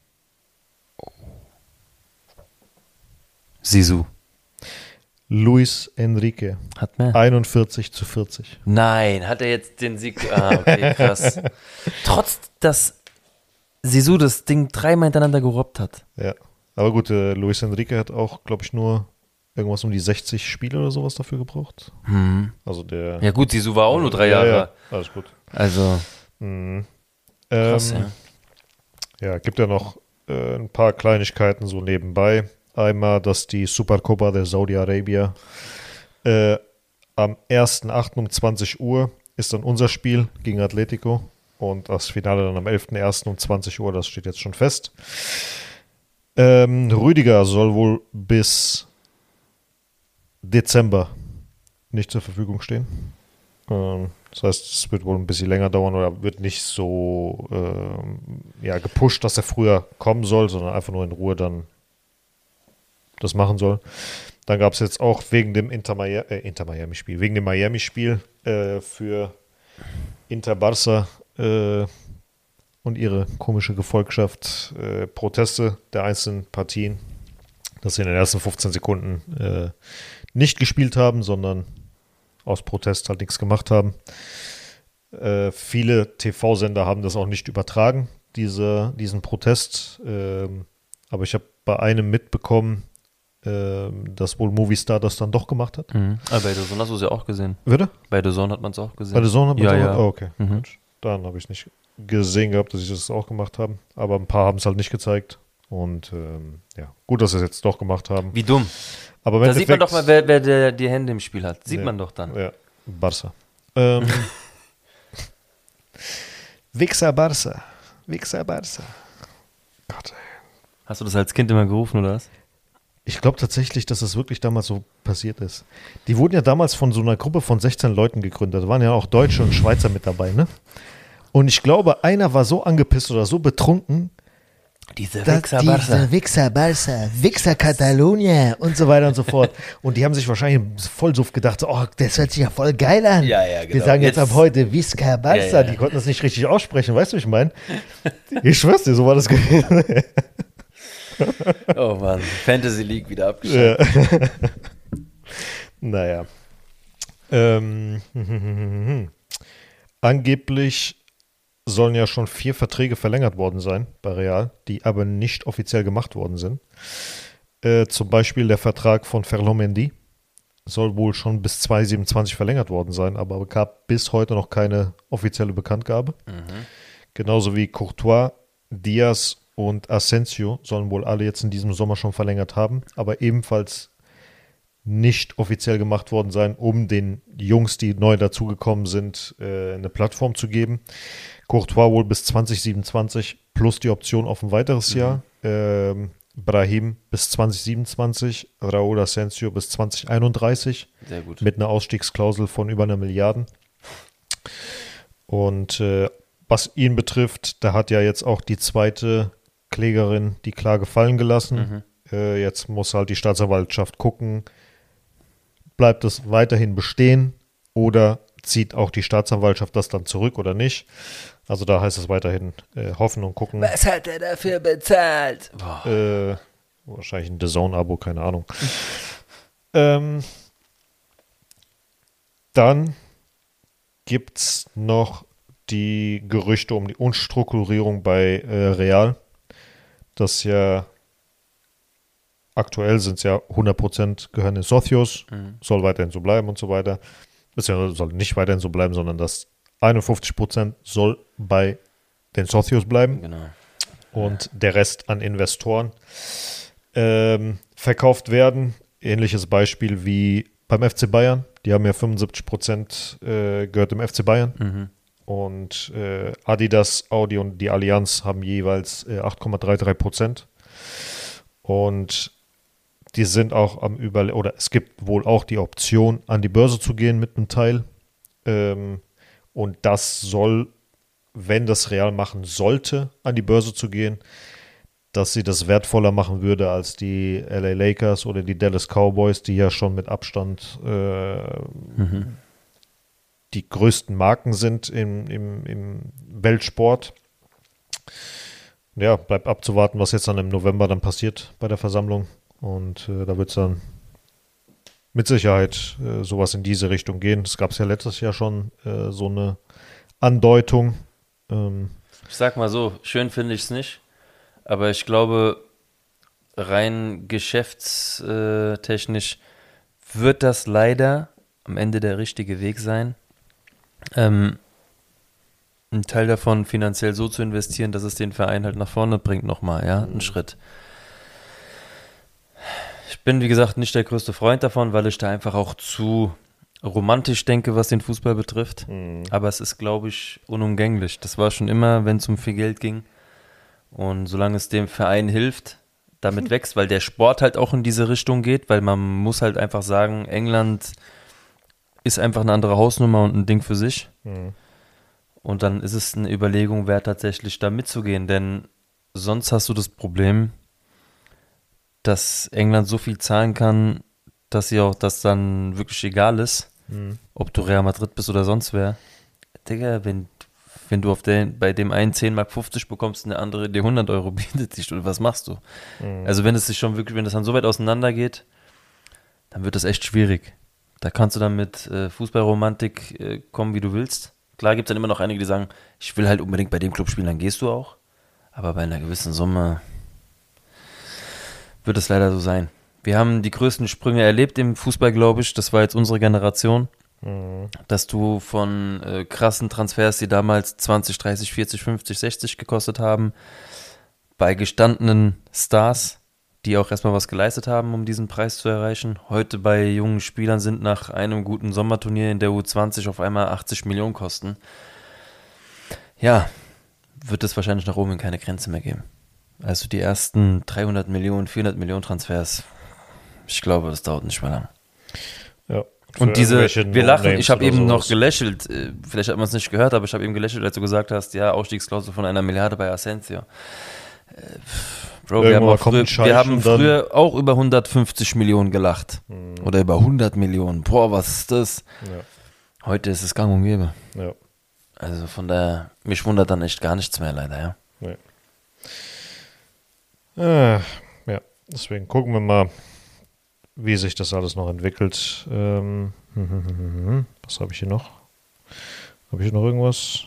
Zizou. Luis Enrique. Hat mehr? 41-40. Nein, hat er jetzt den Sieg? Okay, krass. Trotz, dass Zizou das Ding 3-mal hintereinander gerobbt hat. Ja, aber gut, Luis Enrique hat auch, glaube ich, nur irgendwas um die 60 Spiele oder sowas dafür gebraucht. Also der. Ja gut, Zizou war auch nur 3 Jahre. Ja, alles gut. Also. Krass, ja, gibt ja noch ein paar Kleinigkeiten so nebenbei. Einmal, dass die Supercopa der Saudi-Arabia am 1.8. um 20 Uhr ist dann unser Spiel gegen Atletico und das Finale dann am 11.1. um 20 Uhr, das steht jetzt schon fest. Rüdiger soll wohl bis Dezember nicht zur Verfügung stehen. Das heißt, es wird wohl ein bisschen länger dauern oder wird nicht so gepusht, dass er früher kommen soll, sondern einfach nur in Ruhe dann das machen soll. Dann gab es jetzt auch wegen dem Inter-Miami-Spiel, wegen dem Miami-Spiel für Inter-Barça und ihre komische Gefolgschaft Proteste der einzelnen Partien, dass sie in den ersten 15 Sekunden nicht gespielt haben, sondern aus Protest halt nichts gemacht haben. Viele TV-Sender haben das auch nicht übertragen, diesen Protest. Aber ich habe bei einem mitbekommen, dass wohl Movistar das dann doch gemacht hat. Aber bei The Zone hast du es ja auch gesehen. Bitte? Bei The Zone hat man es auch gesehen. Bei The Zone hat man es auch ja. Oh, okay. Dann habe ich nicht gesehen gehabt, dass sie das auch gemacht haben. Aber ein paar haben es halt nicht gezeigt. Und gut, dass sie es jetzt doch gemacht haben. Wie dumm. Aber da sieht man doch mal, wer die Hände im Spiel hat. Sieht man doch dann. Ja, Barca. Wichser Barca. Gott, ey. Hast du das als Kind immer gerufen, oder was? Ich glaube tatsächlich, dass das wirklich damals so passiert ist. Die wurden ja damals von so einer Gruppe von 16 Leuten gegründet. Da waren ja auch Deutsche und Schweizer mit dabei, ne? Und ich glaube, einer war so angepisst oder so betrunken, Diese Wichser Barca, Wichser Catalonia und so weiter und so fort. Und die haben sich wahrscheinlich voll so gedacht, oh, das hört sich ja voll geil an. Ja, genau. Wir sagen jetzt ab heute Wichser Barca. Ja. Die konnten das nicht richtig aussprechen, weißt du, was ich meine? Ich schwör's dir, so war das gewesen. Oh Mann, Fantasy League wieder abgeschaltet. Ja. Naja. Angeblich sollen ja schon 4 Verträge verlängert worden sein bei Real, die aber nicht offiziell gemacht worden sind. Zum Beispiel der Vertrag von Ferland Mendy soll wohl schon bis 2027 verlängert worden sein, aber gab bis heute noch keine offizielle Bekanntgabe. Genauso wie Courtois, Diaz und Asensio sollen wohl alle jetzt in diesem Sommer schon verlängert haben, aber ebenfalls nicht offiziell gemacht worden sein, um den Jungs, die neu dazugekommen sind, eine Plattform zu geben. Courtois wohl bis 2027 plus die Option auf ein weiteres Jahr. Brahim bis 2027, Raúl Asensio bis 2031. Sehr gut. Mit einer Ausstiegsklausel von über 1 Milliarde. Und was ihn betrifft, da hat ja jetzt auch die zweite Klägerin die Klage fallen gelassen. Jetzt muss halt die Staatsanwaltschaft gucken, bleibt es weiterhin bestehen oder zieht auch die Staatsanwaltschaft das dann zurück oder nicht. Also da heißt es weiterhin hoffen und gucken. Was hat er dafür bezahlt? Wahrscheinlich ein DAZN-Abo, keine Ahnung. Dann gibt es noch die Gerüchte um die Umstrukturierung bei Real. Das ja aktuell sind es ja 100% gehören den Socios, soll weiterhin so bleiben und so weiter. Beziehungsweise soll nicht weiterhin so bleiben, sondern das 51% soll bei den Socios bleiben. Genau. Und der Rest an Investoren verkauft werden. Ähnliches Beispiel wie beim FC Bayern. Die haben ja 75% gehört dem FC Bayern. Und Adidas, Audi und die Allianz haben jeweils 8,33%. Und die sind auch am Überlegen, oder es gibt wohl auch die Option, an die Börse zu gehen mit einem Teil. Und das soll, wenn das Real machen sollte, an die Börse zu gehen, dass sie das wertvoller machen würde als die LA Lakers oder die Dallas Cowboys, die ja schon mit Abstand die größten Marken sind im Weltsport. Ja, bleibt abzuwarten, was jetzt dann im November dann passiert bei der Versammlung. Und da wird es dann mit Sicherheit sowas in diese Richtung gehen. Es gab es ja letztes Jahr schon so eine Andeutung. Ich sag mal so, schön finde ich es nicht, aber ich glaube, rein geschäftstechnisch wird das leider am Ende der richtige Weg sein. Einen Teil davon finanziell so zu investieren, dass es den Verein halt nach vorne bringt nochmal, ja, einen Schritt. Ich bin, wie gesagt, nicht der größte Freund davon, weil ich da einfach auch zu romantisch denke, was den Fußball betrifft. Aber es ist, glaube ich, unumgänglich. Das war schon immer, wenn es um viel Geld ging. Und solange es dem Verein hilft, damit wächst, weil der Sport halt auch in diese Richtung geht, weil man muss halt einfach sagen, England ist einfach eine andere Hausnummer und ein Ding für sich. Und dann ist es eine Überlegung wert, tatsächlich da mitzugehen, denn sonst hast du das Problem, dass England so viel zahlen kann, dass sie auch das dann wirklich egal ist, ob du Real Madrid bist oder sonst wer. Digga, wenn du bei dem einen 10,50 Mark bekommst und der andere dir 100 Euro bietet, was machst du? Also wenn es sich schon wirklich, wenn das dann so weit auseinander geht, dann wird das echt schwierig. Da kannst du dann mit Fußballromantik kommen, wie du willst. Klar gibt es dann immer noch einige, die sagen, ich will halt unbedingt bei dem Club spielen, dann gehst du auch. Aber bei einer gewissen Summe wird es leider so sein. Wir haben die größten Sprünge erlebt im Fußball, glaube ich. Das war jetzt unsere Generation. Dass du von krassen Transfers, die damals 20, 30, 40, 50, 60 gekostet haben, bei gestandenen Stars, die auch erstmal was geleistet haben, um diesen Preis zu erreichen, heute bei jungen Spielern sind nach einem guten Sommerturnier in der U20 auf einmal 80 Millionen kosten. Ja, wird es wahrscheinlich nach oben keine Grenze mehr geben. Also die ersten 300 Millionen, 400 Millionen Transfers, ich glaube, das dauert nicht mehr lang. Ja. Und wir lachen, ich habe eben noch gelächelt, vielleicht hat man es nicht gehört, aber ich habe eben gelächelt, als du gesagt hast, ja, Ausstiegsklausel von 1 Milliarde bei Asensio. Bro, wir haben früher auch über 150 Millionen gelacht. Oder über 100 Millionen. Boah, was ist das? Ja. Heute ist es gang und gäbe. Ja. Also von daher, mich wundert dann echt gar nichts mehr, leider, ja. Ja, deswegen gucken wir mal, wie sich das alles noch entwickelt. Was habe ich hier noch? Habe ich hier noch irgendwas?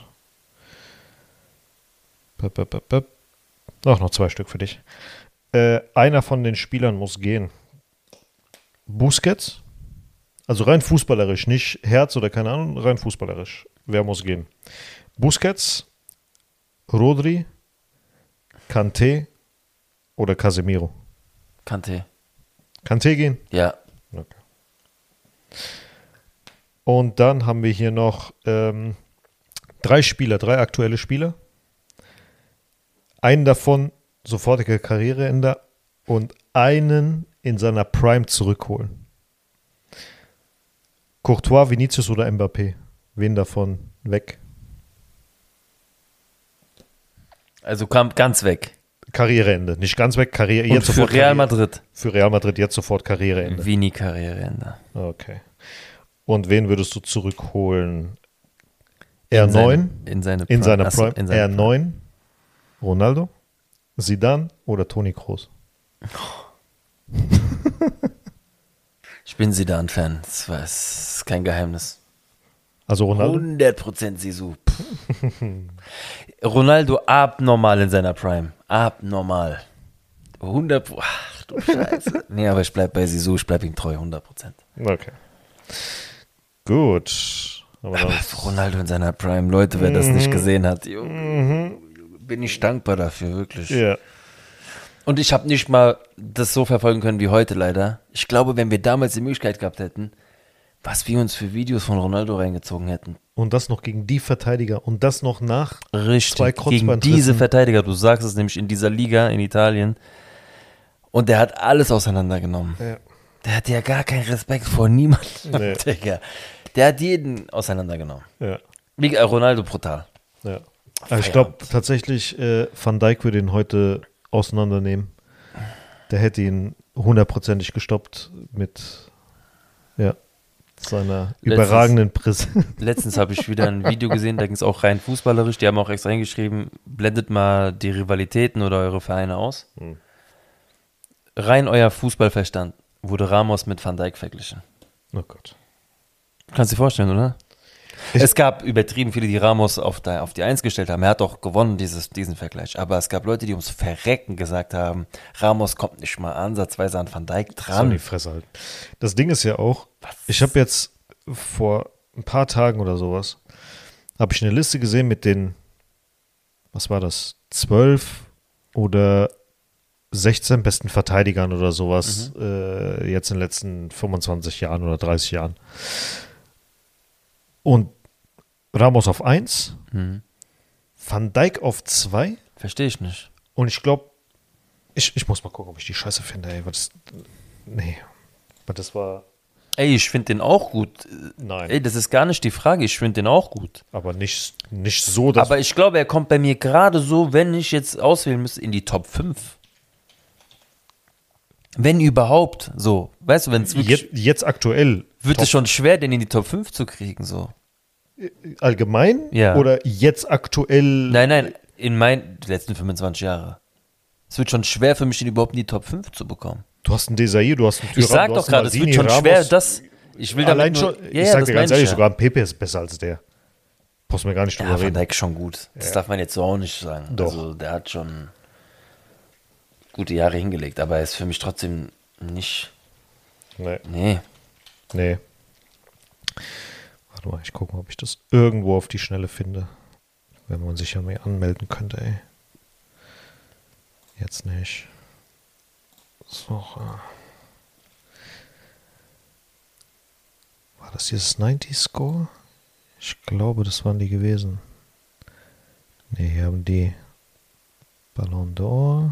Ach, noch 2 Stück für dich. Einer von den Spielern muss gehen. Busquets, also rein fußballerisch, nicht Herz oder keine Ahnung, rein fußballerisch. Wer muss gehen? Busquets, Rodri, Kanté oder Casemiro? Kanté. Kanté gehen? Ja. Okay. Und dann haben wir hier noch 3 aktuelle Spieler. Einen davon sofortige Karriereende und einen in seiner Prime zurückholen. Courtois, Vinicius oder Mbappé? Wen davon weg? Also kam ganz weg. Karriereende. Nicht ganz weg, Karriere. Und Jetzt für sofort Real Madrid. Für Real Madrid jetzt sofort Karriereende. Vini Karriereende. Okay. Und wen würdest du zurückholen? R9? In seiner Prime. In seiner R9? Ronaldo? Zidane oder Toni Kroos? Ich bin Zidane-Fan. Das ist kein Geheimnis. Also Ronaldo? 100% Sisu. Ronaldo abnormal in seiner Prime. Abnormal. 100%. Ach du Scheiße. Nee, aber ich bleib bei Sisu. Ich bleib ihm treu. 100%. Okay. Gut. Aber Ronaldo in seiner Prime. Leute, wer das nicht gesehen hat. Bin ich dankbar dafür, wirklich. Ja. Und ich habe nicht mal das so verfolgen können wie heute leider. Ich glaube, wenn wir damals die Möglichkeit gehabt hätten, was wir uns für Videos von Ronaldo reingezogen hätten. Und das noch gegen die Verteidiger. Und das noch nach Richtig, zwei gegen Kreuzbandrissen. diese Verteidiger. Du sagst es nämlich in dieser Liga in Italien. Und der hat alles auseinandergenommen. Ja. Der hat ja gar keinen Respekt vor niemandem. Nee. Digga. Der hat jeden auseinandergenommen. Ja. Wie Ronaldo brutal. Ja. Also ich glaube tatsächlich, Van Dijk würde ihn heute auseinandernehmen. Der hätte ihn 100%ig gestoppt mit seiner überragenden Präsenz. Letztens habe ich wieder ein Video gesehen, da ging es auch rein fußballerisch. Die haben auch extra hingeschrieben, blendet mal die Rivalitäten oder eure Vereine aus. Rein euer Fußballverstand wurde Ramos mit Van Dijk verglichen. Oh Gott. Kannst du dir vorstellen, oder? Es gab übertrieben viele, die Ramos auf die Eins gestellt haben. Er hat auch gewonnen, diesen Vergleich. Aber es gab Leute, die ums Verrecken gesagt haben, Ramos kommt nicht mal ansatzweise an Van Dijk Soll dran. die Fresse halten. Das Ding ist ja auch, ich habe jetzt vor ein paar Tagen oder sowas, habe ich eine Liste gesehen mit den, was war das, 12 oder 16 besten Verteidigern oder sowas jetzt in den letzten 25 Jahren oder 30 Jahren. Und Ramos auf 1, Van Dijk auf 2. Verstehe ich nicht. Und ich glaube, ich muss mal gucken, ob ich die Scheiße finde, ey. Das war. Ey, ich finde den auch gut. Nein. Ey, das ist gar nicht die Frage. Ich finde den auch gut. Aber nicht so, dass. Aber ich glaube, er kommt bei mir gerade so, wenn ich jetzt auswählen müsste, in die Top 5. Wenn überhaupt, so. Weißt du, wenn es wirklich. Jetzt aktuell. Wird es schon schwer, den in die Top 5 zu kriegen, so. Allgemein? Ja. Oder jetzt aktuell? Nein, in meinen letzten 25 Jahre. Es wird schon schwer für mich, den überhaupt in die Top 5 zu bekommen. Du hast einen Desailly, du hast einen Thuram, Ich sag du doch hast einen gerade, es Maldini, wird schon Ramos. schwer, das. Ich will damit Allein nur, schon, ich sag das dir ganz meine ehrlich, ich sogar ein Pepe ist besser als der. Brauchst mir gar nicht drüber Ja, Van reden. Dijk ist schon gut. Das darf man jetzt so auch nicht sagen. Doch. Also, der hat schon gute Jahre hingelegt, aber er ist für mich trotzdem nicht. Nee. Nee. Warte mal, ich gucke mal, ob ich das irgendwo auf die Schnelle finde. Wenn man sich ja mehr anmelden könnte, ey. Jetzt nicht. So. War das dieses 90-Score? Ich glaube, das waren die gewesen. Ne, hier haben die Ballon d'Or.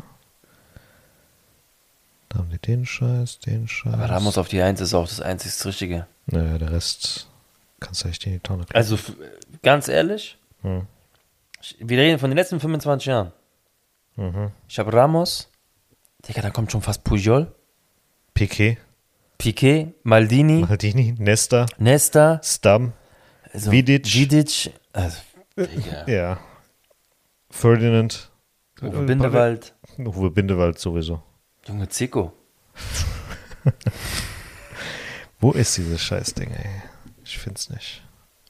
Da haben die den Scheiß. Aber Ramos auf die 1 ist auch das einzig Richtige. Naja, der Rest kannst du echt in die Tonne kriegen. Also, ganz ehrlich, Hm. wir reden von den letzten 25 Jahren. Ich habe Ramos, Digga, da kommt schon fast Pujol, Piqué, Maldini, Nesta, Stam, also Vidic. Also, Digga. Ja. Ferdinand. Uwe Bindewald. Uwe Bindewald sowieso. Junge Zico. Wo ist dieses Scheißding, ey? Ich find's nicht.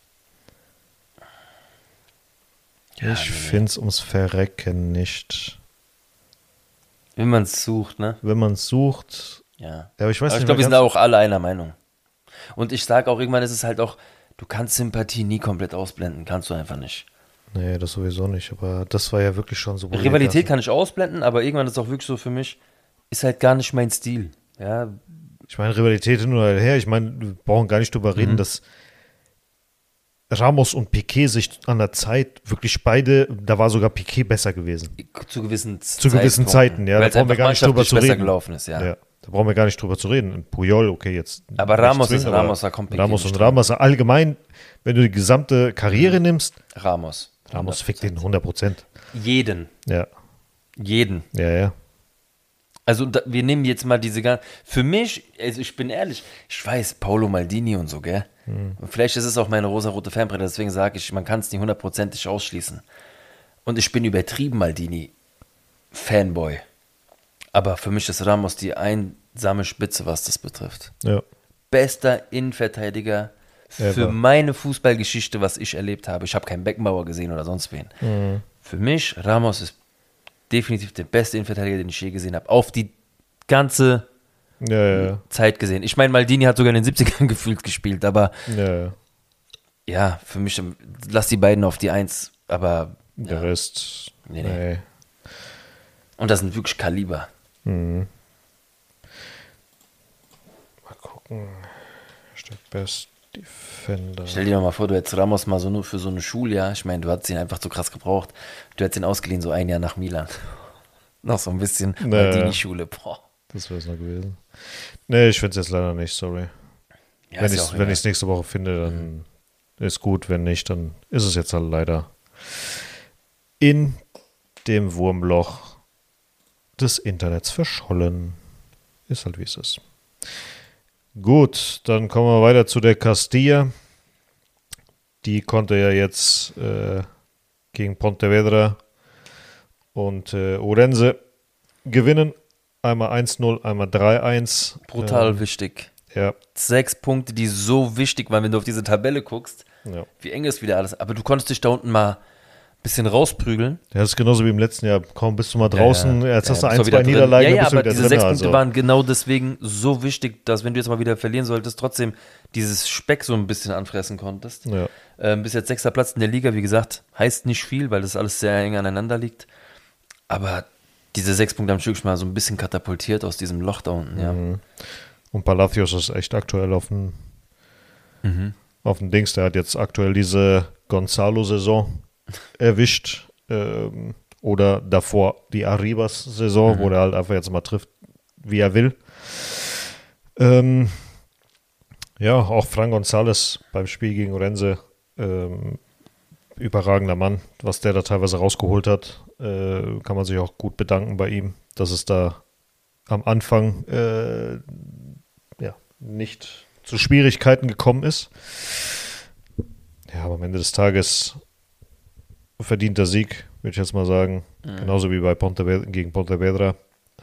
Ja, ich find's ums Verrecken nicht. Wenn man es sucht, ne? Wenn man es sucht. Ja. Aber ich weiß Aber nicht ich glaube, wir mehr sind ganz- auch alle einer Meinung. Und ich sage auch irgendwann, ist es halt auch, du kannst Sympathie nie komplett ausblenden. Kannst du einfach nicht. Nee, das sowieso nicht. Aber das war ja wirklich schon so. Rivalität kann ich ausblenden, aber irgendwann ist es auch wirklich so für mich, ist halt gar nicht mein Stil. Ja, Ich meine, Rivalität hin oder her. Ich meine, wir brauchen gar nicht drüber reden, dass Ramos und Piqué sich an der Zeit wirklich beide, da war sogar Piqué besser gewesen. zu gewissen Zeiten, ja. Da Weil es brauchen wir einfach gar nicht drüber mannschaftlich zu besser reden. gelaufen ist, ja. Da brauchen wir gar nicht drüber zu reden. Und Puyol, okay, jetzt. Aber nicht Ramos zwingend, ist aber Ramos, da kommt Piqué Ramos nicht und dran. Ramos allgemein, wenn du die gesamte Karriere nimmst, Ramos. Ramos fickt den 100%. Jeden. Ja. Jeden. Ja. Also wir nehmen jetzt mal diese ganzen. Für mich, also ich bin ehrlich, ich weiß, Paolo Maldini und so, gell? Und vielleicht ist es auch meine rosarote Fanbrille, deswegen sage ich, man kann es nicht hundertprozentig ausschließen. Und ich bin übertrieben Maldini-Fanboy. Aber für mich ist Ramos die einsame Spitze, was das betrifft. Ja. Bester Innenverteidiger für meine Fußballgeschichte, was ich erlebt habe. Ich habe keinen Beckenbauer gesehen oder sonst wen. Für mich, Ramos ist definitiv der beste Innenverteidiger, den ich je gesehen habe. Auf die ganze Zeit gesehen. Ich meine, Maldini hat sogar in den 70ern gefühlt gespielt, aber ja, für mich, lass die beiden auf die Eins, aber Der Rest, nee. Und das sind wirklich Kaliber. Mal gucken. Steht Best Defender. Stell dir mal vor, du hättest Ramos mal so nur für so eine Schuljahr, ich meine, du hast ihn einfach so krass gebraucht, du hättest ihn ausgeliehen, so ein Jahr nach Milan. Noch so ein bisschen Maldini-Schule, boah. Das wäre es noch gewesen. Nee, ich finde es jetzt leider nicht, sorry. Ja, wenn ich es nächste Woche finde, dann ist gut. Wenn nicht, dann ist es jetzt halt leider in dem Wurmloch des Internets verschollen. Ist halt wie es ist. Gut, dann kommen wir weiter zu der Castilla. Die konnte ja jetzt gegen Pontevedra und Orense gewinnen. Einmal 1-0, einmal 3-1. Brutal wichtig. Ja. 6 Punkte, die so wichtig waren, wenn du auf diese Tabelle guckst. Ja. Wie eng ist wieder alles. Aber du konntest dich da unten mal ein bisschen rausprügeln. Ja, das ist genauso wie im letzten Jahr. Kaum bist du mal draußen, jetzt hast du bist 1-2 Niederlagen, ja, bist du aber wieder diese drin. 6 Punkte Also. waren genau deswegen so wichtig, dass wenn du jetzt mal wieder verlieren solltest, trotzdem dieses Speck so ein bisschen anfressen konntest. Ja. Bis jetzt 6. Platz in der Liga, wie gesagt, heißt nicht viel, weil das alles sehr eng aneinander liegt. Aber diese 6 Punkte haben mich wirklich mal so ein bisschen katapultiert aus diesem Loch da unten, ja. Und Palacios ist echt aktuell auf dem Dings. Der hat jetzt aktuell diese Gonzalo-Saison erwischt. Oder davor die Arribas-Saison, wo der halt einfach jetzt mal trifft, wie er will. Ja, auch Fran González beim Spiel gegen Orense. Überragender Mann, was der da teilweise rausgeholt hat, kann man sich auch gut bedanken bei ihm, dass es da am Anfang nicht zu Schwierigkeiten gekommen ist. Ja, aber am Ende des Tages verdienter Sieg, würde ich jetzt mal sagen. Genauso wie bei gegen Pontevedra.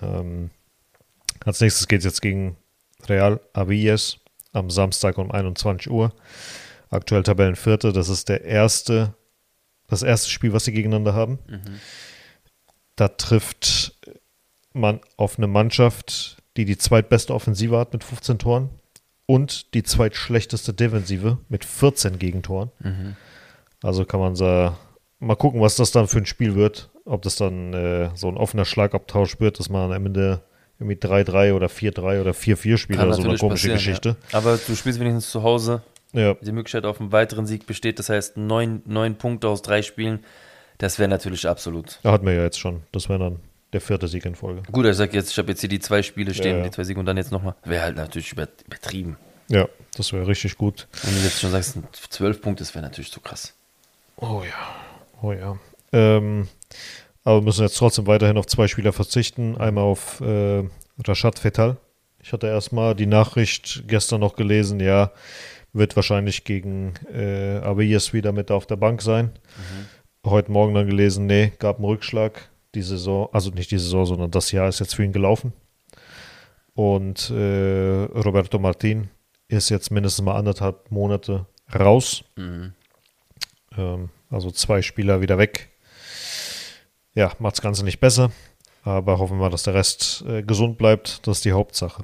Als nächstes geht es jetzt gegen Real Avilés am Samstag um 21 Uhr. Aktuell Tabellenvierter. Das ist das erste Spiel, was sie gegeneinander haben. Da trifft man auf eine Mannschaft, die zweitbeste Offensive hat mit 15 Toren und die zweitschlechteste Defensive mit 14 Gegentoren. Also kann man mal gucken, was das dann für ein Spiel wird. Ob das dann so ein offener Schlagabtausch wird, dass man am Ende irgendwie 3-3 oder 4-3 oder 4-4 spielt oder so eine komische Geschichte. Ja. Aber du spielst wenigstens zu Hause. Ja. Die Möglichkeit auf einen weiteren Sieg besteht. Das heißt, 9 Punkte aus 3 Spielen. Das wäre natürlich absolut. Da hatten wir ja jetzt schon. Das wäre dann der 4. Sieg in Folge. Gut, ich habe jetzt hier die 2 Spiele stehen, die 2 Siege und dann jetzt nochmal. Wäre halt natürlich übertrieben. Ja, das wäre richtig gut. Wenn du jetzt schon sagst, 12 Punkte, das wäre natürlich so krass. Oh ja. Aber wir müssen jetzt trotzdem weiterhin auf 2 Spieler verzichten. Einmal auf Rashad Fetal. Ich hatte erstmal die Nachricht gestern noch gelesen, ja, wird wahrscheinlich gegen Avilés wieder mit auf der Bank sein. Heute Morgen dann gelesen, nee, gab einen Rückschlag. Die Saison, also nicht die Saison, sondern das Jahr ist jetzt für ihn gelaufen. Und Roberto Martin ist jetzt mindestens mal 1,5 Monate raus. Also 2 Spieler wieder weg. Ja, macht das Ganze nicht besser. Aber hoffen wir mal, dass der Rest gesund bleibt. Das ist die Hauptsache.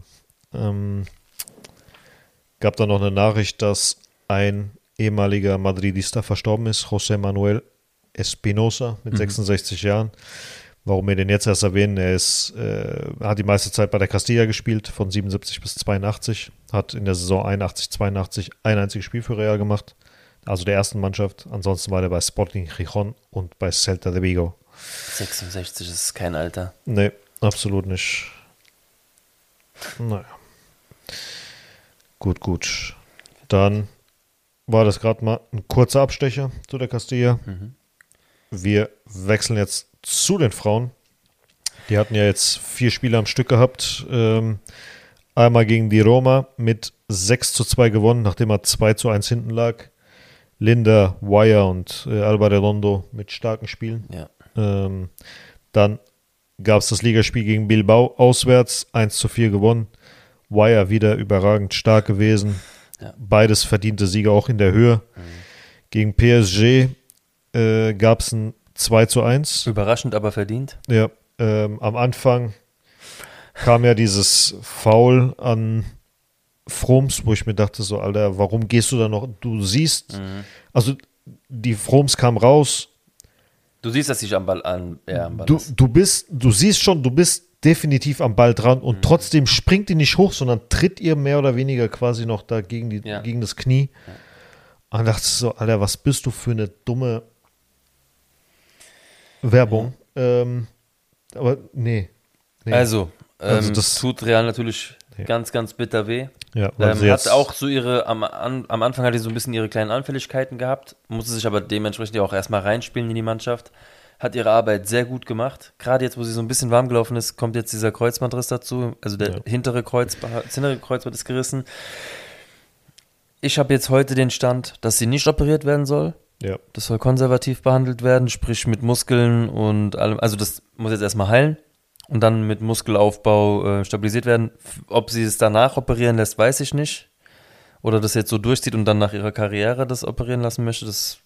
Gab dann noch eine Nachricht, dass ein ehemaliger Madridista verstorben ist, José Manuel Espinosa mit 66 Jahren. Warum wir den jetzt erst erwähnen, er hat die meiste Zeit bei der Castilla gespielt, von 77 bis 82, hat in der Saison 81, 82 ein einziges Spiel für Real gemacht, also der ersten Mannschaft. Ansonsten war er bei Sporting Gijón und bei Celta de Vigo. 66 ist kein Alter. Nee, absolut nicht. Naja. Gut. Dann war das gerade mal ein kurzer Abstecher zu der Castilla. Wir wechseln jetzt zu den Frauen Die hatten ja jetzt 4 Spiele am Stück gehabt. Einmal gegen die Roma mit 6:2 gewonnen, nachdem er 2:1 hinten lag. Linda, Wire und Alba Redondo mit starken Spielen. Ja. Dann gab es das Ligaspiel gegen Bilbao auswärts, 1:4 gewonnen. Wire wieder überragend stark gewesen. Ja. Beides verdiente Sieger auch in der Höhe. Gegen PSG gab es ein 2:1. Überraschend, aber verdient. Ja, am Anfang kam ja dieses Foul an Froms, wo ich mir dachte so, Alter, warum gehst du da noch? Du siehst, also die Froms kam raus. Du siehst, dass sich am Ball ist. Du siehst schon, du bist definitiv am Ball dran und trotzdem springt die nicht hoch, sondern tritt ihr mehr oder weniger quasi noch da gegen das Knie. Ja. Und dann dachte ich so, Alter, was bist du für eine dumme Werbung? Aber nee. Also das tut Real natürlich ganz, ganz bitter weh. Ja, weil hat auch so am Anfang hatte sie so ein bisschen ihre kleinen Anfälligkeiten gehabt, musste sich aber dementsprechend ja auch erstmal reinspielen in die Mannschaft. Hat ihre Arbeit sehr gut gemacht. Gerade jetzt, wo sie so ein bisschen warm gelaufen ist, kommt jetzt dieser Kreuzbandriss dazu. Also das hintere Kreuzband ist gerissen. Ich habe jetzt heute den Stand, dass sie nicht operiert werden soll. Ja. Das soll konservativ behandelt werden, sprich mit Muskeln und allem. Also das muss jetzt erstmal heilen und dann mit Muskelaufbau stabilisiert werden. Ob sie es danach operieren lässt, weiß ich nicht. Oder das jetzt so durchzieht und dann nach ihrer Karriere das operieren lassen möchte, das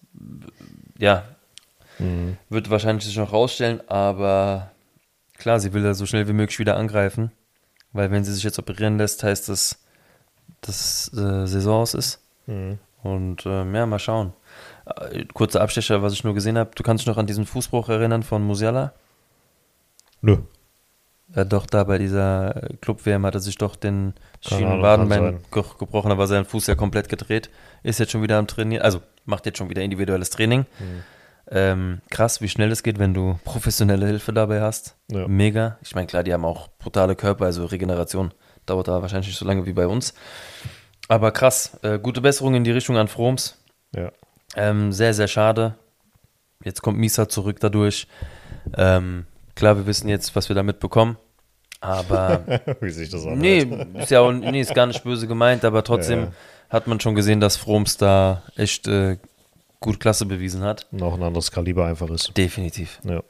wird wahrscheinlich sich noch rausstellen, aber klar, sie will da so schnell wie möglich wieder angreifen, weil wenn sie sich jetzt operieren lässt, heißt das, dass Saison aus ist. Und mal schauen. Kurzer Abstecher, was ich nur gesehen habe, du kannst dich noch an diesen Fußbruch erinnern von Musiala? Nö. Doch, da bei dieser Club-WM hat er sich doch den Schienenwadenbein gebrochen, da war sein Fuß ja komplett gedreht, ist jetzt schon wieder am Trainieren, also macht jetzt schon wieder individuelles Training. Krass, wie schnell es geht, wenn du professionelle Hilfe dabei hast. Ja. Mega. Ich meine, klar, die haben auch brutale Körper, also Regeneration dauert da wahrscheinlich nicht so lange wie bei uns. Aber krass, gute Besserung in die Richtung an Froms. Ja. Sehr, sehr schade. Jetzt kommt Misa zurück dadurch. Klar, wir wissen jetzt, was wir damit bekommen. Aber wie sich das anhört. Ist gar nicht böse gemeint, aber trotzdem hat man schon gesehen, dass Froms da echt gut Klasse bewiesen hat. Noch ein anderes Kaliber einfach ist. Definitiv. Ja.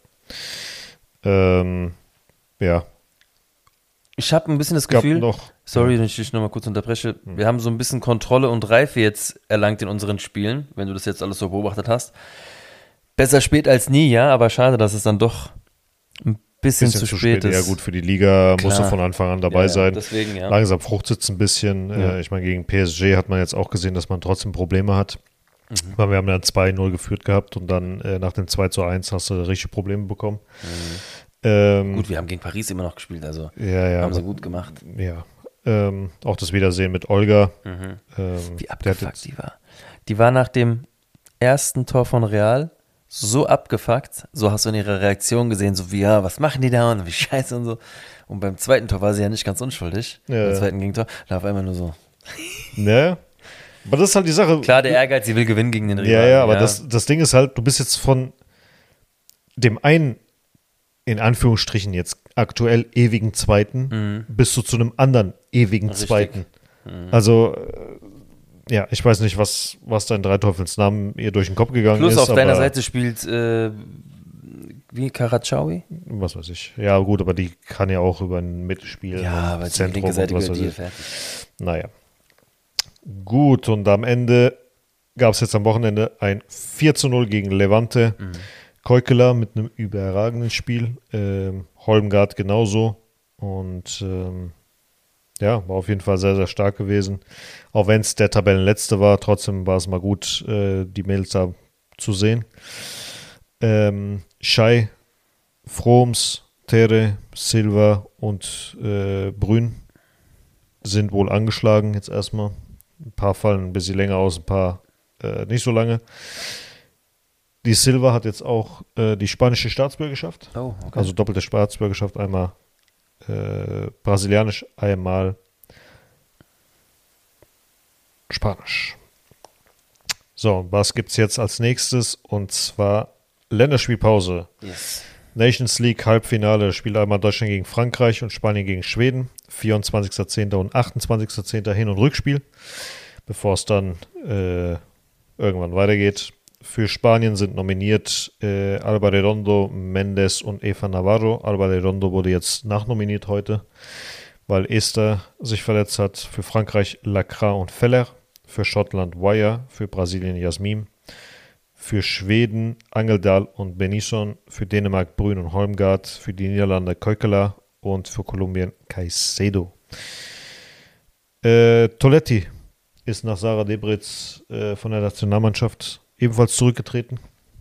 Ich habe ein bisschen das Gefühl, sorry, wenn ich dich nochmal kurz unterbreche, wir haben so ein bisschen Kontrolle und Reife jetzt erlangt in unseren Spielen, wenn du das jetzt alles so beobachtet hast. Besser spät als nie, ja, aber schade, dass es dann doch ein bisschen zu spät ist. Ja gut, für die Liga musst du von Anfang an dabei sein. Deswegen, Langsam fruchtet es ein bisschen. Ich meine, gegen PSG hat man jetzt auch gesehen, dass man trotzdem Probleme hat. Weil wir haben dann 2-0 geführt gehabt und dann nach dem 2:1 hast du richtig Probleme bekommen. Gut, wir haben gegen Paris immer noch gespielt, also haben sie gut gemacht. Ja, auch das Wiedersehen mit Olga. Wie abgefuckt die war. Die war nach dem ersten Tor von Real so abgefuckt, so hast du in ihrer Reaktion gesehen, so wie, was machen die da und wie scheiße und so. Und beim zweiten Tor war sie ja nicht ganz unschuldig, beim zweiten Gegentor, da auf einmal nur so. Ne? Aber das ist halt die Sache. Klar, der Ehrgeiz, sie will gewinnen gegen den Rivalen. Ja, aber das Ding ist halt, du bist jetzt von dem einen, in Anführungsstrichen jetzt aktuell ewigen Zweiten, bis zu einem anderen ewigen Zweiten. Also, ich weiß nicht, was da in Dreiteufelsnamen ihr durch den Kopf gegangen ist. Plus auf deiner Seite spielt wie Karacaoui? Was weiß ich. Ja, gut, aber die kann ja auch über ein Mittelspiel. Ja, aber die linke Seite gehört dir fertig. Naja. Gut, und am Ende gab es jetzt am Wochenende ein 4:0 gegen Levante. Keukela mit einem überragenden Spiel. Holmgart genauso. Und war auf jeden Fall sehr, sehr stark gewesen. Auch wenn es der Tabellenletzte war, trotzdem war es mal gut, die Mädels da zu sehen. Schei, Froms, Tere, Silva und Brün sind wohl angeschlagen jetzt erstmal. Ein paar fallen ein bisschen länger aus, ein paar nicht so lange. Die Silva hat jetzt auch die spanische Staatsbürgerschaft. Oh, okay. Also doppelte Staatsbürgerschaft, einmal brasilianisch, einmal Spanisch. So, was gibt's jetzt als nächstes? Und zwar Länderspielpause. Yes. Nations League Halbfinale spielt einmal Deutschland gegen Frankreich und Spanien gegen Schweden. 24.10. und 28.10. Hin- und Rückspiel, bevor es dann irgendwann weitergeht. Für Spanien sind nominiert Alba Redondo, Mendes und Eva Navarro. Alba Redondo wurde jetzt nachnominiert heute, weil Esther sich verletzt hat. Für Frankreich Lacra und Feller. Für Schottland Wire. Für Brasilien Jasmin. Für Schweden Angeldal und Benison, für Dänemark Brün und Holmgard, für die Niederlande Keukela und für Kolumbien Caicedo. Toletti ist nach Sarah Debritz von der Nationalmannschaft ebenfalls zurückgetreten.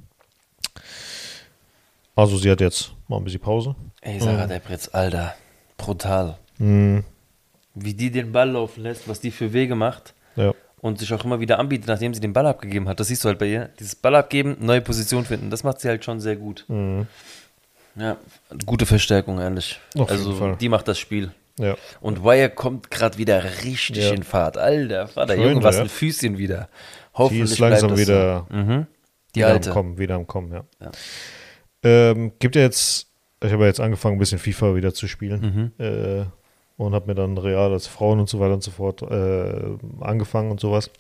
Also sie hat jetzt mal ein bisschen Pause. Ey, Sarah Debritz, Alter, brutal. Mhm. Wie die den Ball laufen lässt, was die für Wege macht. Ja. Und sich auch immer wieder anbietet, nachdem sie den Ball abgegeben hat. Das siehst du halt bei ihr. Dieses Ball abgeben, neue Position finden, das macht sie halt schon sehr gut. Mhm. Ja, gute Verstärkung, ehrlich. Auf Also jeden Fall. die macht das Spiel. Ja. Und Wire kommt gerade wieder richtig in Fahrt. Alter, Vater, Könnte, Junge, was ja. ein Füßchen wieder. Die Hoffentlich ist langsam bleibt das wieder, so. Die wieder alte. am Kommen, ja. Ja. Gibt ja jetzt, ich habe ja jetzt angefangen, ein bisschen FIFA wieder zu spielen. Und habe mir dann Real als Frauen und so weiter und so fort angefangen und sowas.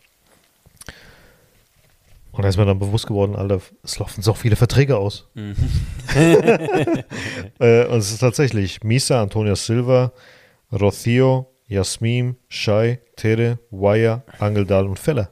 Und da ist mir dann bewusst geworden, Alter, es laufen so viele Verträge aus. Und es ist tatsächlich Misa, Antonia Silva, Rocío, Jasmin, Shai, Tere, Wire, Angeldal und Feller.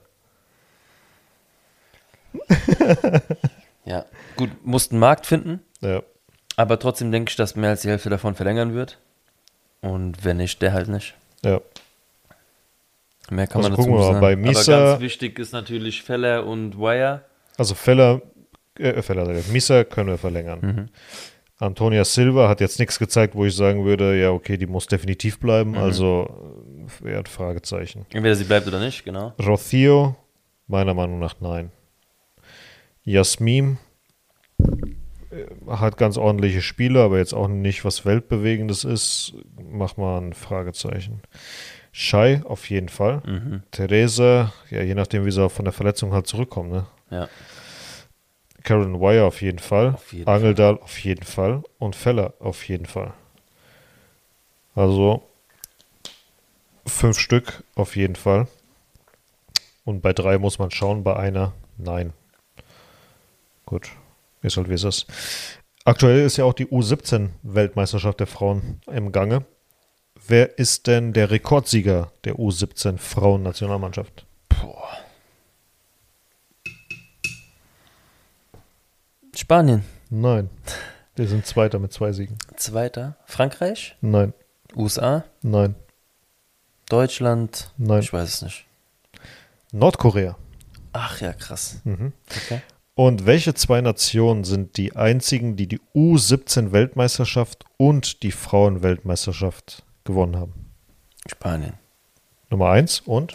Ja, gut, mussten einen Markt finden, Ja. aber trotzdem denke ich, dass mehr als die Hälfte davon verlängern wird. Und wenn nicht, der halt nicht. Ja. Mehr kann Also man dazu gucken wir nicht mal, sagen. bei Misa- Aber ganz wichtig ist natürlich Feller und Wire. Also Misa können wir verlängern. Antonia Silva hat jetzt nichts gezeigt, wo ich sagen würde, ja, okay, die muss definitiv bleiben. Also, wer hat Fragezeichen. Entweder sie bleibt oder nicht, genau. Rocío, meiner Meinung nach nein. Jasmin hat ganz ordentliche Spiele, aber jetzt auch nicht was Weltbewegendes ist. Mach mal ein Fragezeichen. Shai auf jeden Fall. Theresa, ja, je nachdem, wie sie von der Verletzung halt zurückkommt, ne? Ja. Karen Wire auf jeden Fall. Auf jeden Angeldal auf jeden Fall. Und Feller auf jeden Fall. Also 5 Stück auf jeden Fall. Und bei 3 muss man schauen, bei einer nein. Gut, ist halt wie es ist. Aktuell ist ja auch die U17-Weltmeisterschaft der Frauen im Gange. Wer ist denn der Rekordsieger der U17-Frauen-Nationalmannschaft? Boah. Spanien. Nein. Die sind Zweiter mit 2 Siegen. Zweiter. Frankreich. Nein. USA. Nein. Deutschland. Nein. Ich weiß es nicht. Nordkorea. Ach ja, krass. Okay. Und welche 2 Nationen sind die einzigen, die die U17-Weltmeisterschaft und die Frauen-Weltmeisterschaft gewonnen haben? Spanien. Nummer 1 und?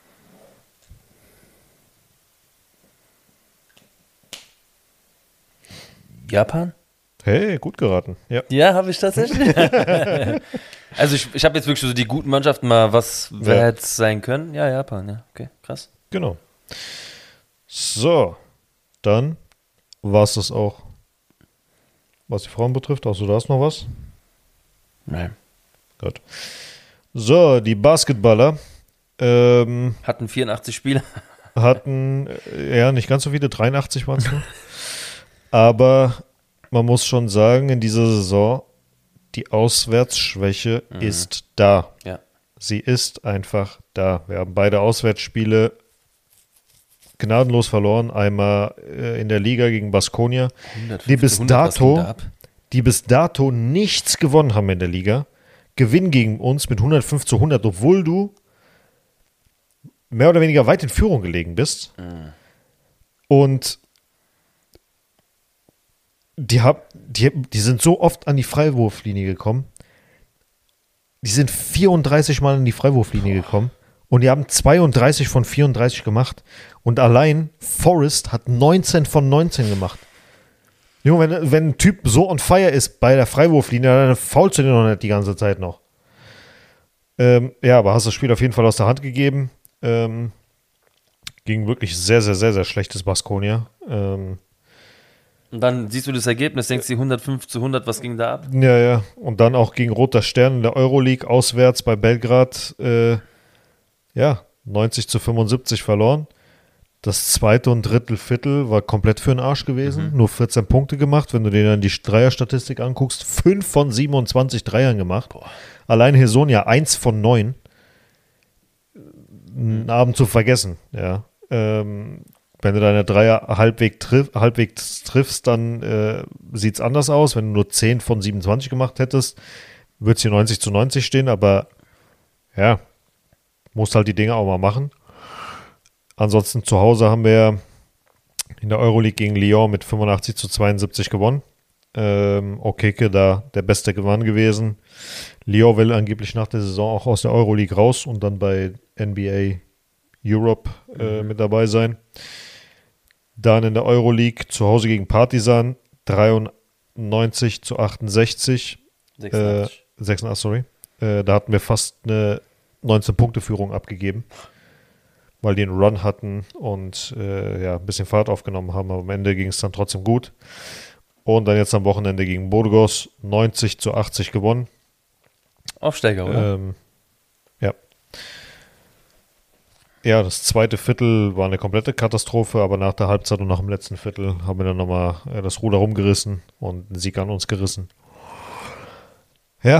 Japan? Hey, gut geraten. Ja. Ja, habe ich tatsächlich. Also ich habe jetzt wirklich so die guten Mannschaften mal, wer Ja. hätte es sein können? Ja, Japan, ja. Okay, krass. Genau. So, dann war es das auch, was die Frauen betrifft. Hast du da noch was? Nein. Gut. So, die Basketballer Hatten 84 Spieler. hatten, ja, nicht ganz so viele, 83 waren es nur. Aber man muss schon sagen, in dieser Saison, die Auswärtsschwäche ist da. Ja. Sie ist einfach da. Wir haben beide Auswärtsspiele gnadenlos verloren. Einmal in der Liga gegen Baskonia, die bis 100, was ging da dato, ab? nichts gewonnen haben in der Liga. Gewinn gegen uns mit 105-100, obwohl du mehr oder weniger weit in Führung gelegen bist. Und die sind so oft an die Freiwurflinie gekommen. Die sind 34 Mal an die Freiwurflinie gekommen. Und die haben 32 von 34 gemacht. Und allein Forrest hat 19 von 19 gemacht. Junge, wenn ein Typ so on fire ist bei der Freiwurflinie, dann faulst du den noch nicht die ganze Zeit noch. Ja, aber hast das Spiel auf jeden Fall aus der Hand gegeben. Gegen wirklich sehr, sehr, sehr, sehr schlechtes Baskonia. Und dann siehst du das Ergebnis, denkst du 105-100, was ging da ab? Ja, ja. Und dann auch gegen Roter Stern in der Euroleague auswärts bei Belgrad, 90-75 verloren. Das zweite und dritte Viertel war komplett für den Arsch gewesen. Nur 14 Punkte gemacht. Wenn du dir dann die Dreierstatistik anguckst, 5 von 27 Dreiern gemacht. Boah. Allein Hesonja 1 von 9. Einen Abend zu vergessen, ja. Wenn du deine Dreier halbwegs triffst, dann sieht es anders aus. Wenn du nur 10 von 27 gemacht hättest, würde es hier 90-90 stehen, aber ja, musst halt die Dinge auch mal machen. Ansonsten zu Hause haben wir in der Euroleague gegen Lyon mit 85-72 gewonnen. Okeke da der beste Gewinn gewesen. Lyon will angeblich nach der Saison auch aus der Euroleague raus und dann bei NBA Europe mit dabei sein. Dann in der Euroleague zu Hause gegen Partizan 93-68. 86, sorry. Da hatten wir fast eine 19-Punkte-Führung abgegeben, weil die einen Run hatten und ein bisschen Fahrt aufgenommen haben. Aber am Ende ging es dann trotzdem gut. Und dann jetzt am Wochenende gegen Burgos 90-80 gewonnen. Aufsteiger, oder? Ja. Ja, das zweite Viertel war eine komplette Katastrophe, aber nach der Halbzeit und nach dem letzten Viertel haben wir dann nochmal das Ruder rumgerissen und einen Sieg an uns gerissen. Ja,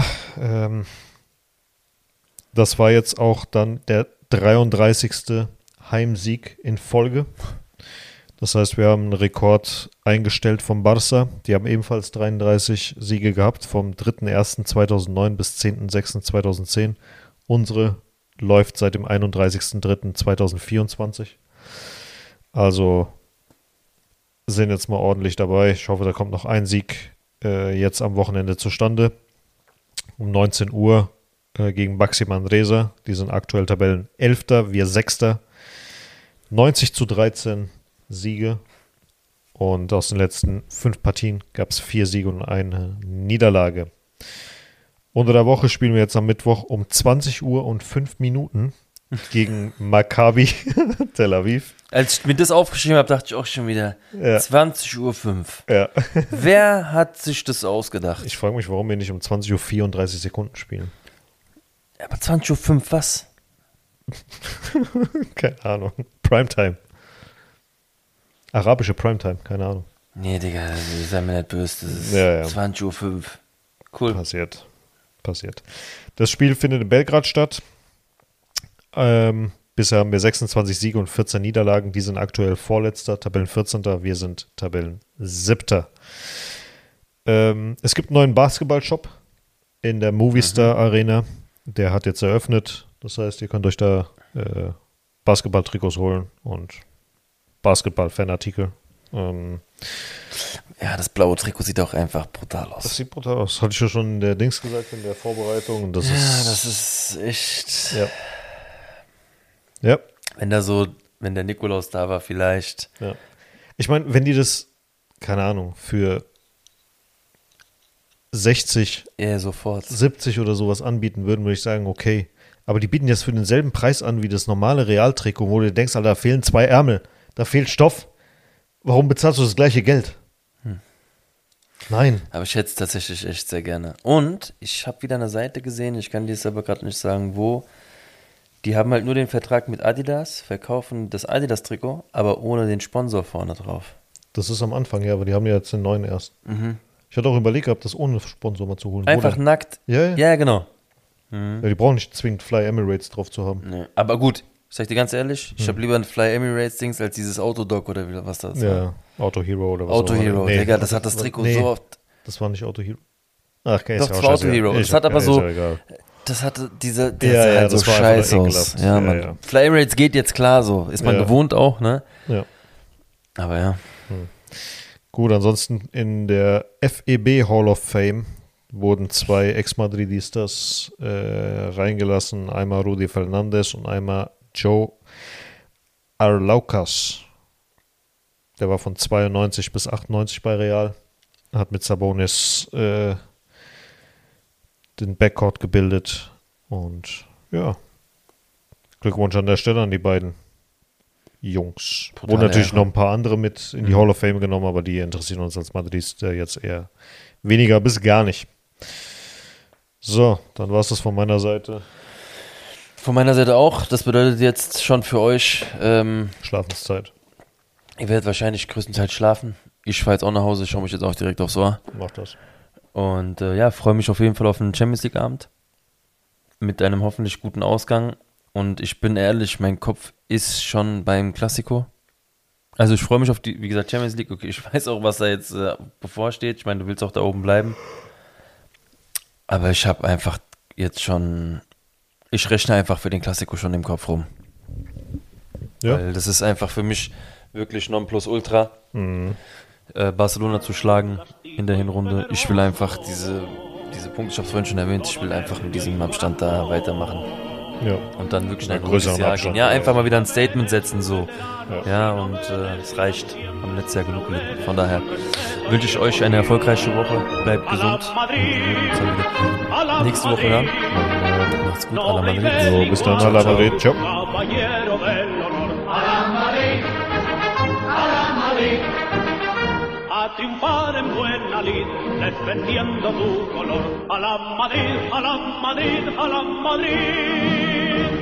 das war jetzt auch dann der 33. Heimsieg in Folge. Das heißt, wir haben einen Rekord eingestellt vom Barça. Die haben ebenfalls 33 Siege gehabt, vom 3.1.2009 bis 10.6.2010. Unsere läuft seit dem 31.03.2024. Also sind jetzt mal ordentlich dabei. Ich hoffe, da kommt noch ein Sieg jetzt am Wochenende zustande. Um 19 Uhr gegen Baxi Manresa. Die sind aktuell Tabellen 11., wir 6. 90-13 Siege. Und aus den letzten 5 Partien gab es 4 Siege und eine Niederlage. Unter der Woche spielen wir jetzt am Mittwoch um 20 Uhr und 5 Minuten gegen Maccabi Tel Aviv. Als ich mir das aufgeschrieben habe, dachte ich auch schon wieder 20:05 Uhr. Ja. Wer hat sich das ausgedacht? Ich frage mich, warum wir nicht um 20:34 Uhr spielen. Aber 20:05 Uhr was? Keine Ahnung. Primetime. Arabische Primetime, keine Ahnung. Nee, Digga, sei mir nicht böse. Das ist 20:05 Uhr. Cool. Passiert. Das Spiel findet in Belgrad statt. Bisher haben wir 26 Siege und 14 Niederlagen. Die sind aktuell Vorletzter, Tabellen 14. Wir sind Tabellen 7. Es gibt einen neuen Basketball-Shop in der Movistar Arena. Der hat jetzt eröffnet. Das heißt, ihr könnt euch da Basketball-Trikots holen und Basketball-Fanartikel. Ja, das blaue Trikot sieht auch einfach brutal aus. Das sieht brutal aus. Hatte ich ja schon in der Dings gesagt, in der Vorbereitung. Und das ist echt. Ja. Wenn der Nikolaus da war, vielleicht. Ja. Ich meine, wenn die das, keine Ahnung, für 60, sofort 70 oder sowas anbieten würden, würde ich sagen, okay. Aber die bieten das für denselben Preis an wie das normale Realtrikot, wo du denkst, Alter, da fehlen 2 Ärmel, da fehlt Stoff. Warum bezahlst du das gleiche Geld? Nein. Aber ich hätte es tatsächlich echt sehr gerne. Und ich habe wieder eine Seite gesehen, ich kann dir es aber gerade nicht sagen, wo. Die haben halt nur den Vertrag mit Adidas, verkaufen das Adidas-Trikot, aber ohne den Sponsor vorne drauf. Das ist am Anfang, ja, aber die haben ja jetzt den neuen erst. Ich hatte auch überlegt gehabt, das ohne Sponsor mal zu holen. Einfach nackt. Ja, genau. Ja, die brauchen nicht zwingend Fly Emirates drauf zu haben. Nee. Aber gut, ich sag dir ganz ehrlich, ich habe lieber ein Fly Emirates-Dings als dieses Autodoc oder was das war. Ja, Auto Hero oder was Auto Hero, nee, Digga, das hat das Trikot so oft. Das war nicht Auto Hero. Ach, okay, doch, das war Auto Hero. Das hat aber so, das hatte der sah halt so scheiße aus. Ja, Mann. Ja. Fly Emirates geht jetzt klar so. Ist man gewohnt auch, ne? Ja. Aber ja. Gut, ansonsten in der FEB Hall of Fame wurden 2 Ex-Madridistas reingelassen. Einmal Rudi Fernandes und einmal Joe Arlaucas. Der war von 92 bis 98 bei Real. Hat mit Sabonis den Backcourt gebildet. Und ja, Glückwunsch an der Stelle an die beiden Jungs. Brutale Wurden natürlich Ära. noch ein paar andere mit in die Hall of Fame genommen, aber die interessieren uns als Madridista jetzt eher weniger bis gar nicht. So, dann war es das von meiner Seite. Von meiner Seite auch. Das bedeutet jetzt schon für euch, Schlafenszeit. ihr werdet wahrscheinlich größtenteils schlafen. Ich fahre jetzt auch nach Hause, schaue mich jetzt auch direkt aufs Ohr. Macht das. Und ja, freue mich auf jeden Fall auf einen Champions League Abend. Mit einem hoffentlich guten Ausgang. Und ich bin ehrlich, mein Kopf ist schon beim Klassiko. Also ich freue mich auf die, wie gesagt, Champions League. Okay, ich weiß auch, was da jetzt bevorsteht. Ich meine, du willst auch da oben bleiben. Aber ich habe einfach jetzt schon, ich rechne einfach für den Klassiko schon im Kopf rum. Ja. Weil das ist einfach für mich wirklich Nonplusultra. Barcelona zu schlagen in der Hinrunde. Ich will einfach diese Punkte, ich habe es vorhin schon erwähnt, ich will einfach mit diesem Abstand da weitermachen. Ja. Und dann wirklich ein größeren gutes Jahr Abstand. gehen. Ja, einfach mal wieder ein Statement setzen, so. Ja. Ja, und es reicht. Haben letztes Jahr genug gelitten. Von daher wünsche ich euch eine erfolgreiche Woche. Bleibt gesund. Und wir würden uns dann wieder nächste Woche hören. Macht's gut. À la Madrid. So, bis dann, à la Madrid. Ciao. Caballero del honor. A la Madrid, a la Madrid, a triunfar en buena lid, defendiendo tu color. A la Madrid, a la Madrid, a la Madrid.